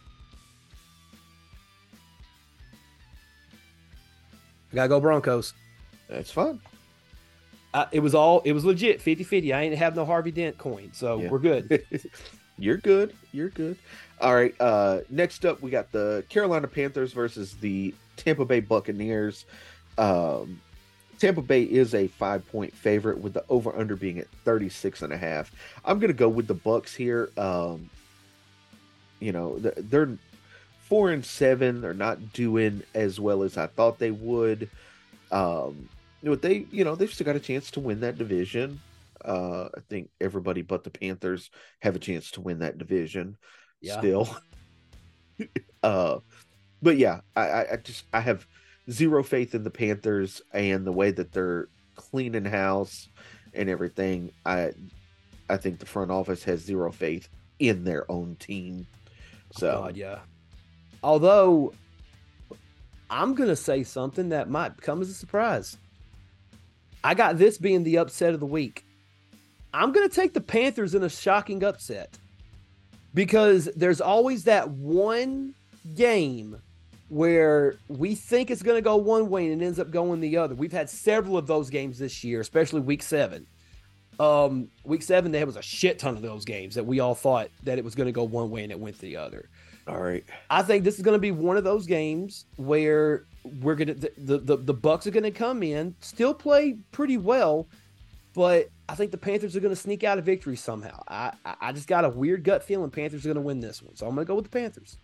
I gotta go Broncos. That's fine. I, it was all, it was legit fifty-fifty. I ain't have no Harvey Dent coin, so Yeah. we're good. You're good. You're good. All right. Uh, next up, we got the Carolina Panthers versus the Tampa Bay Buccaneers. Um, Tampa Bay is a five-point favorite with the over-under being at thirty-six and a half. I'm going to go with the Bucks here. Um, you know, they're four and seven. They're not doing as well as I thought they would. Um, but they, you know, they've still got a chance to win that division. Uh, I think everybody but the Panthers have a chance to win that division Yeah. still. uh, but yeah, I, I just I have zero faith in the Panthers and the way that they're cleaning house and everything. I I think the front office has zero faith in their own team. So Oh, God, yeah. Although I'm gonna say something that might come as a surprise. I got this being the upset of the week. I'm gonna take the Panthers in a shocking upset because there's always that one game where we think it's going to go one way and it ends up going the other. We've had several of those games this year, especially week seven. Um, week seven, there was a shit ton of those games that we all thought that it was going to go one way and it went the other. all right. I think this is going to be one of those games where we're going to, the, the, the Bucks are going to come in, still play pretty well, but I think the Panthers are going to sneak out a victory somehow. I, I, I just got a weird gut feeling Panthers are going to win this one. So I'm going to go with the Panthers.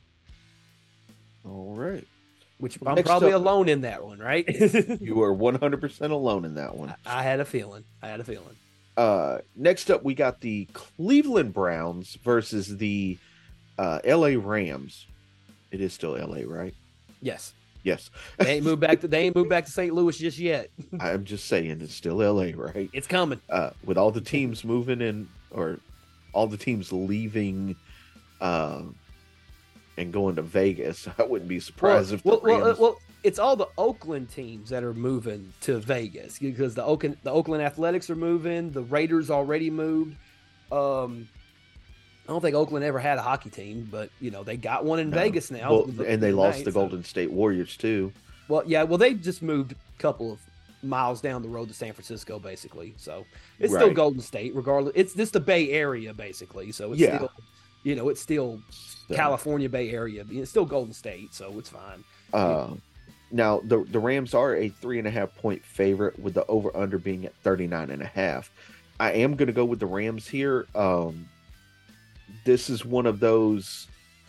All right. Which I'm Next probably up- alone in that one, right? You are one hundred percent alone in that one. I had a feeling. I had a feeling. Uh, next up, we got the Cleveland Browns versus the uh, L A Rams. It is still L A, right? Yes. Yes. They ain't moved back to they ain't moved back to Saint Louis just yet. I'm just saying it's still L A, right? It's coming. Uh, with all the teams moving in, or all the teams leaving, um, and going to Vegas, I wouldn't be surprised Well, if the well, well, Rams. well, it's all the Oakland teams that are moving to Vegas because the Oakland the Oakland Athletics are moving. The Raiders already moved. Um, I don't think Oakland ever had a hockey team, but you know they got one in No. Vegas now. Well, It was and they lost nice, the so- Golden State Warriors too. Well, yeah, well they just moved a couple of miles down the road to San Francisco, basically. So it's still Right. Golden State, regardless. It's just the Bay Area, basically. So it's Yeah. still, you know, it's still So, California Bay Area. It's still Golden State, so it's fine. Uh, now the the Rams are a three and a half point favorite with the over under being at thirty-nine and a half. I am going to go with the Rams here. Um, this is one of those.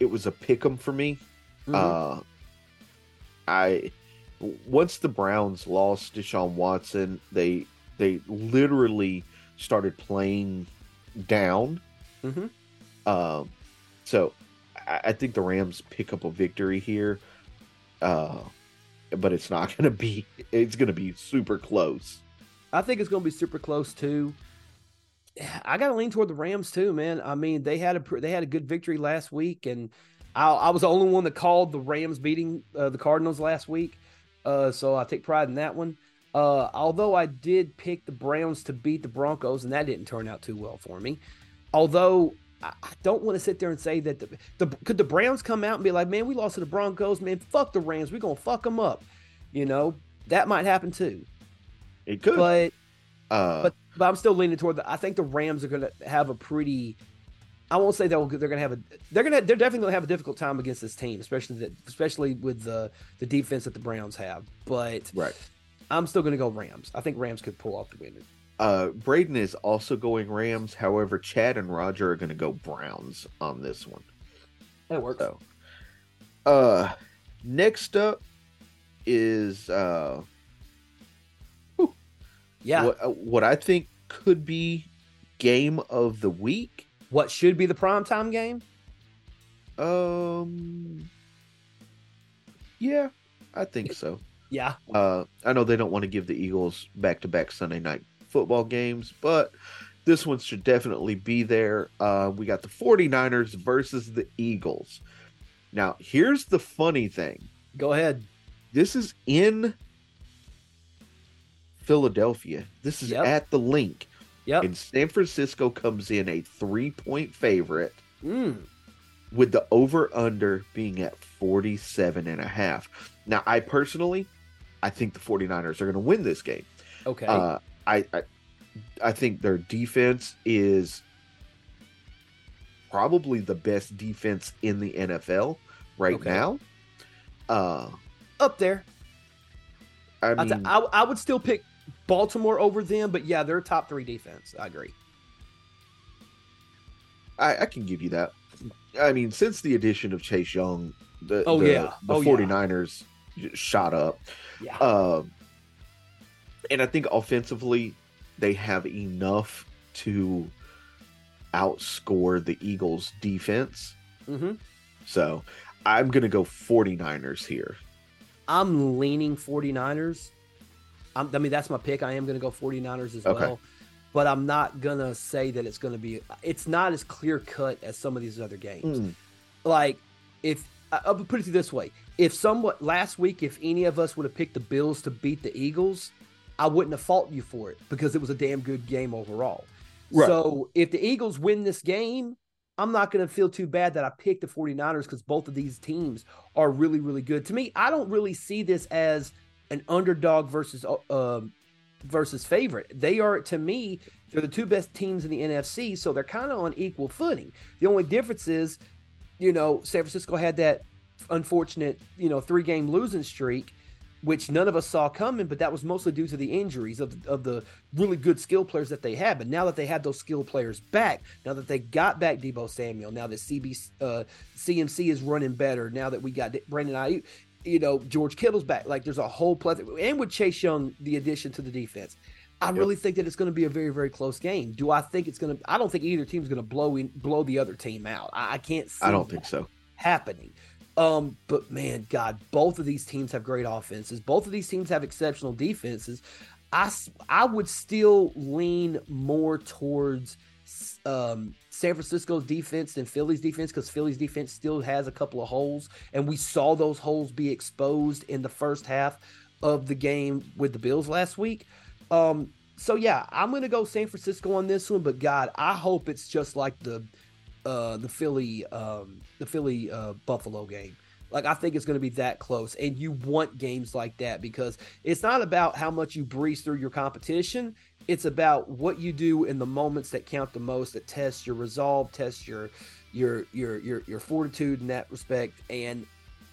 it was a pick 'em for me. Mhm. Uh, I once the Browns lost Deshaun Watson, they they literally started playing down. Mhm. Um, so I, I think the Rams pick up a victory here. Uh, but it's not going to be. It's going to be super close. I think it's going to be super close too. I got to lean toward the Rams too, man. I mean, they had a they had a good victory last week, and I, I was the only one that called the Rams beating uh, the Cardinals last week, uh, so I take pride in that one. Uh, although I did pick the Browns to beat the Broncos, and that didn't turn out too well for me. Although I, I don't want to sit there and say that the, the could the Browns come out and be like, man, we lost to the Broncos, man, fuck the Rams, we're gonna fuck them up. You know, that might happen too. It could, but. Uh, but but I'm still leaning toward the. I think the Rams are going to have a pretty. I won't say they'll they're going to have a. They're going to they're definitely going to have a difficult time against this team, especially that especially with the the defense that the Browns have. But right, I'm still going to go Rams. I think Rams could pull off the win. Uh, Braden is also going Rams. However, Chad and Roger are going to go Browns on this one. That works. So, uh, next up is uh. Yeah. What, uh, what I think could be game of the week. What should be the primetime game? Um, yeah, I think so. Yeah. Uh, I know they don't want to give the Eagles back-to-back Sunday night football games, but this one should definitely be there. Uh, we got the 49ers versus the Eagles. Now, here's the funny thing. Go ahead. This is in Philadelphia. This is Yep. at the Link. Yep. And San Francisco comes in a three-point favorite Mm. with the over-under being at forty-seven and a half. Now, I personally, I think the 49ers are going to win this game. Okay. Uh, I, I I think their defense is probably the best defense in the N F L right Okay. now. Uh, Up there. I I'd say- mean, I, I would still pick Baltimore over them, but yeah, they're top three defense. I agree. I, I can give you that. I mean, since the addition of Chase Young, the, Oh, the, yeah. the Oh, yeah. 49ers shot up. Yeah. Um, and I think offensively, they have enough to outscore the Eagles' defense. Mm-hmm. So I'm going to go 49ers here. I'm leaning 49ers. I'm, I mean, that's my pick. I am going to go 49ers as Okay. well. But I'm not going to say that it's going to be – it's not as clear-cut as some of these other games. Mm. Like, if – I'll put it this way. If somewhat – last week, if any of us would have picked the Bills to beat the Eagles, I wouldn't have faulted you for it because it was a damn good game overall. Right. So if the Eagles win this game, I'm not going to feel too bad that I picked the 49ers because both of these teams are really, really good. To me, I don't really see this as an underdog versus uh, versus favorite. They are, to me, they're the two best teams in the N F C, so they're kind of on equal footing. The only difference is, you know, San Francisco had that unfortunate, you know, three-game losing streak, which none of us saw coming, but that was mostly due to the injuries of, of the really good skill players that they had. But now that they had those skill players back, now that they got back Deebo Samuel, now that C B, uh, C M C is running better, now that we got Brandon Ayuk, you know, George Kittle's back. Like, there's a whole plethora. And with Chase Young, the addition to the defense, I Yep. really think that it's going to be a very, very close game. Do I think it's going to – I don't think either team's going to blow in, blow the other team out. I, I can't see I don't that think so. happening. Um, but man, God, both of these teams have great offenses. Both of these teams have exceptional defenses. I, I would still lean more towards um, San Francisco's defense than Philly's defense because Philly's defense still has a couple of holes, and we saw those holes be exposed in the first half of the game with the Bills last week. Um, so yeah, I'm going to go San Francisco on this one, but God, I hope it's just like the uh, the Philly um, the Philly uh, Buffalo game. Like, I think it's going to be that close, and you want games like that because it's not about how much you breeze through your competition. It's about what you do in the moments that count the most, that test your resolve, test your your your your your fortitude in that respect. And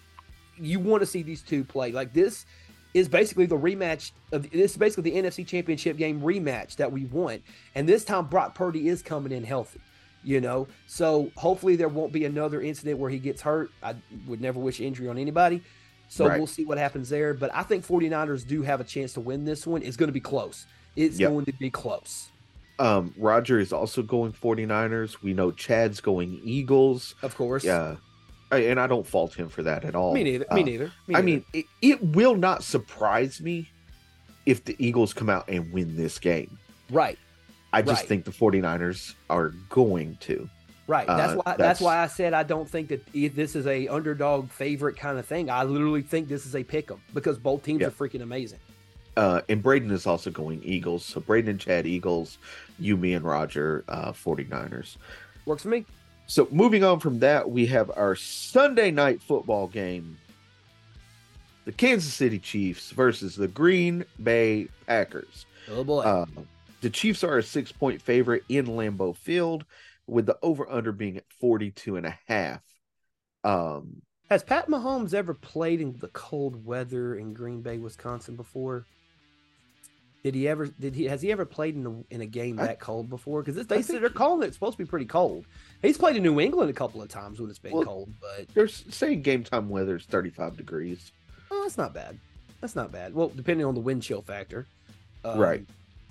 you want to see these two play. Like, this is basically the rematch of this is basically the N F C Championship game rematch that we want. And this time Brock Purdy is coming in healthy. you know. So hopefully there won't be another incident where he gets hurt. I would never wish injury on anybody. So Right. we'll see what happens there. But I think 49ers do have a chance to win this one. It's going to be close. It's Yep. going to be close. Um, Roger is also going 49ers. We know Chad's going Eagles. Of course. Yeah. I- And I don't fault him for that at all. Me neither. Me Uh, neither. Me I neither. mean, it, it will not surprise me if the Eagles come out and win this game. right. I just Right. think the 49ers are going to. Right. That's Uh, why. That's, that's- why I said I don't think that if this is a underdog favorite kind of thing. I literally think this is a pick 'em because both teams Yeah. are freaking amazing. Uh, and Braden is also going Eagles. So Braden and Chad Eagles, you, me, and Roger uh, 49ers. Works for me. So moving on from that, we have our Sunday night football game. The Kansas City Chiefs versus the Green Bay Packers. Oh boy. Uh, the Chiefs are a six-point favorite in Lambeau Field, with the over-under being at forty-two and a half. Um, Has Pat Mahomes ever played in the cold weather in Green Bay, Wisconsin before? Did he ever? Did he? Has he ever played in a in a game I- that cold before? Because they I said think they're he- calling it it's supposed to be pretty cold. He's played in New England a couple of times when it's been Well, cold, but they're saying game time weather is thirty-five degrees. oh, that's not bad. That's not bad. Well, depending on the wind chill factor, um, Right.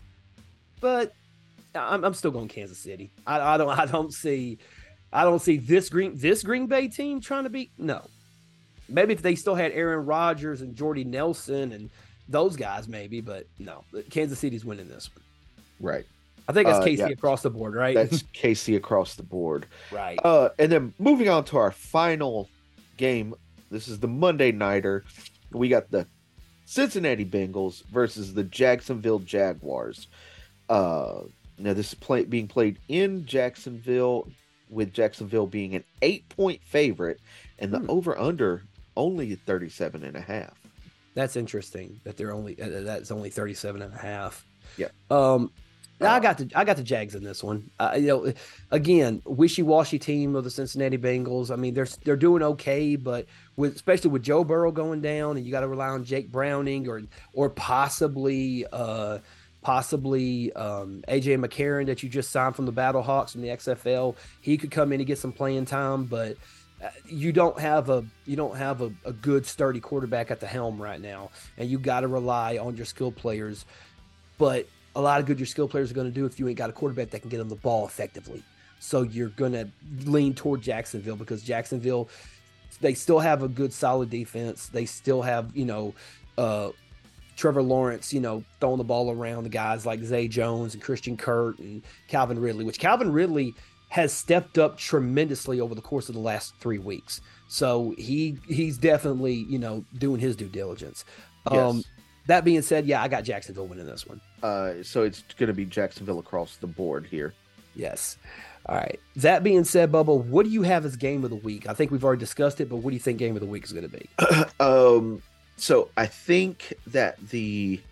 But I'm, I'm still going Kansas City. I, I don't. I don't see. I don't see this green this Green Bay team trying to beat. No. Maybe if they still had Aaron Rodgers and Jordy Nelson and those guys, maybe. But no, Kansas City's winning this one. Right. I think that's Uh, K C yeah. across the board, right? That's K C across the board. right. Uh, and then moving on to our final game. This is the Monday nighter. We got the Cincinnati Bengals versus the Jacksonville Jaguars. Uh, now this is play, being played in Jacksonville, with Jacksonville being an eight-point favorite, and the Hmm. over/under only thirty-seven and a half. That's interesting that they're only uh, that's only thirty-seven and a half. Yeah. Um I Uh, got the I got the Jags in this one. Uh, you know, again, wishy-washy team of the Cincinnati Bengals. I mean, they're they're doing okay, but with especially with Joe Burrow going down, and you got to rely on Jake Browning or or possibly uh, possibly um, A J McCarron that you just signed from the Battle Hawks from the X F L. He could come in and get some playing time, but uh, you don't have a you don't have a, a good sturdy quarterback at the helm right now, and you got to rely on your skill players. But a lot of good your skill players are going to do if you ain't got a quarterback that can get them the ball effectively. So you're going to lean toward Jacksonville because Jacksonville, they still have a good solid defense. They still have, you know, uh, Trevor Lawrence, you know, throwing the ball around, the guys like Zay Jones and Christian Kirk and Calvin Ridley, which Calvin Ridley has stepped up tremendously over the course of the last three weeks. So he he's definitely, you know, doing his due diligence. Um, Yes. That being said, yeah, I got Jacksonville winning this one. Uh, so it's going to be Jacksonville across the board here. Yes. All right. That being said, Bubba, what do you have as game of the week? I think we've already discussed it, but what do you think game of the week is going to be? um, so I think that the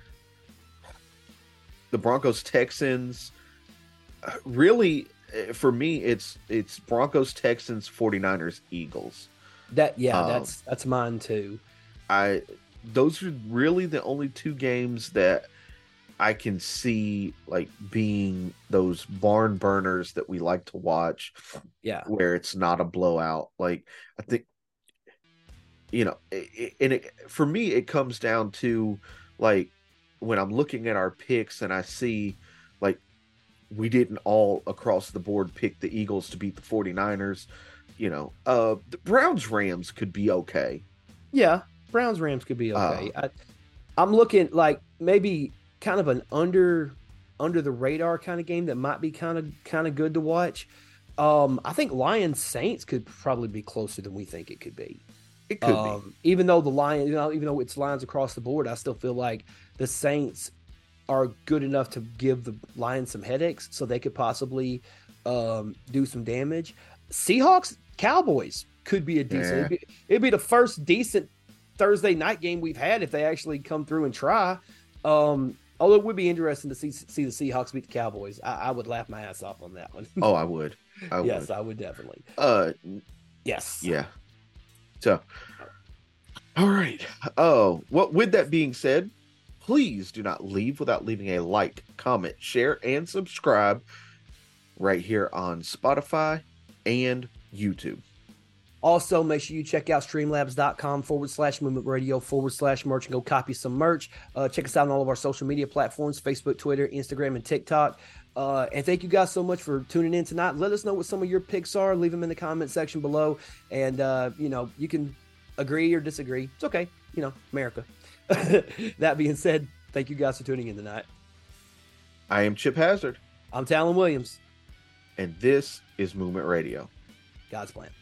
the Broncos Texans uh, really, uh, for me, it's it's Broncos Texans 49ers Eagles. That yeah, Um, that's that's mine too. I those are really the only two games that I can see like being those barn burners that we like to watch, Yeah. where it's not a blowout. Like I think, you know, it, it- and it, for me, it comes down to like when I'm looking at our picks and I see like we didn't all across the board pick the Eagles to beat the 49ers. You know, uh, the Browns Rams could be okay. Yeah. Browns Rams could be okay. Uh, I, I'm looking like maybe kind of an under under the radar kind of game that might be kind of kind of good to watch. Um, I think Lions Saints could probably be closer than we think it could be. It could Um, even though the Lions, you know, even though it's Lions across the board, I still feel like the Saints are good enough to give the Lions some headaches, so they could possibly um, do some damage. Seahawks Cowboys could be a decent. Yeah. It'd, be, it'd be the first decent Thursday night game we've had if they actually come through and try. Um, although it would be interesting to see see the Seahawks beat the Cowboys. I, I would laugh my ass off on that one. be. Oh, I would. I yes, would. I would definitely. Uh, Yes. yeah. So, all right. Oh, well, with that being said, please do not leave without leaving a like, comment, share, and subscribe. right here on Spotify and YouTube. Also, make sure you check out streamlabs.com forward slash movement radio forward slash merch and go copy some merch. Uh, check us out on all of our social media platforms, Facebook, Twitter, Instagram, and TikTok. Uh, and thank you guys so much for tuning in tonight. Let us know what some of your picks are. Leave them in the comment section below. And, uh, you know, you can agree or disagree. It's okay. You know, America. That being said, thank you guys for tuning in tonight. I am Chip Hazard. I'm Talon Williams. And this is Movement Radio. God's plan.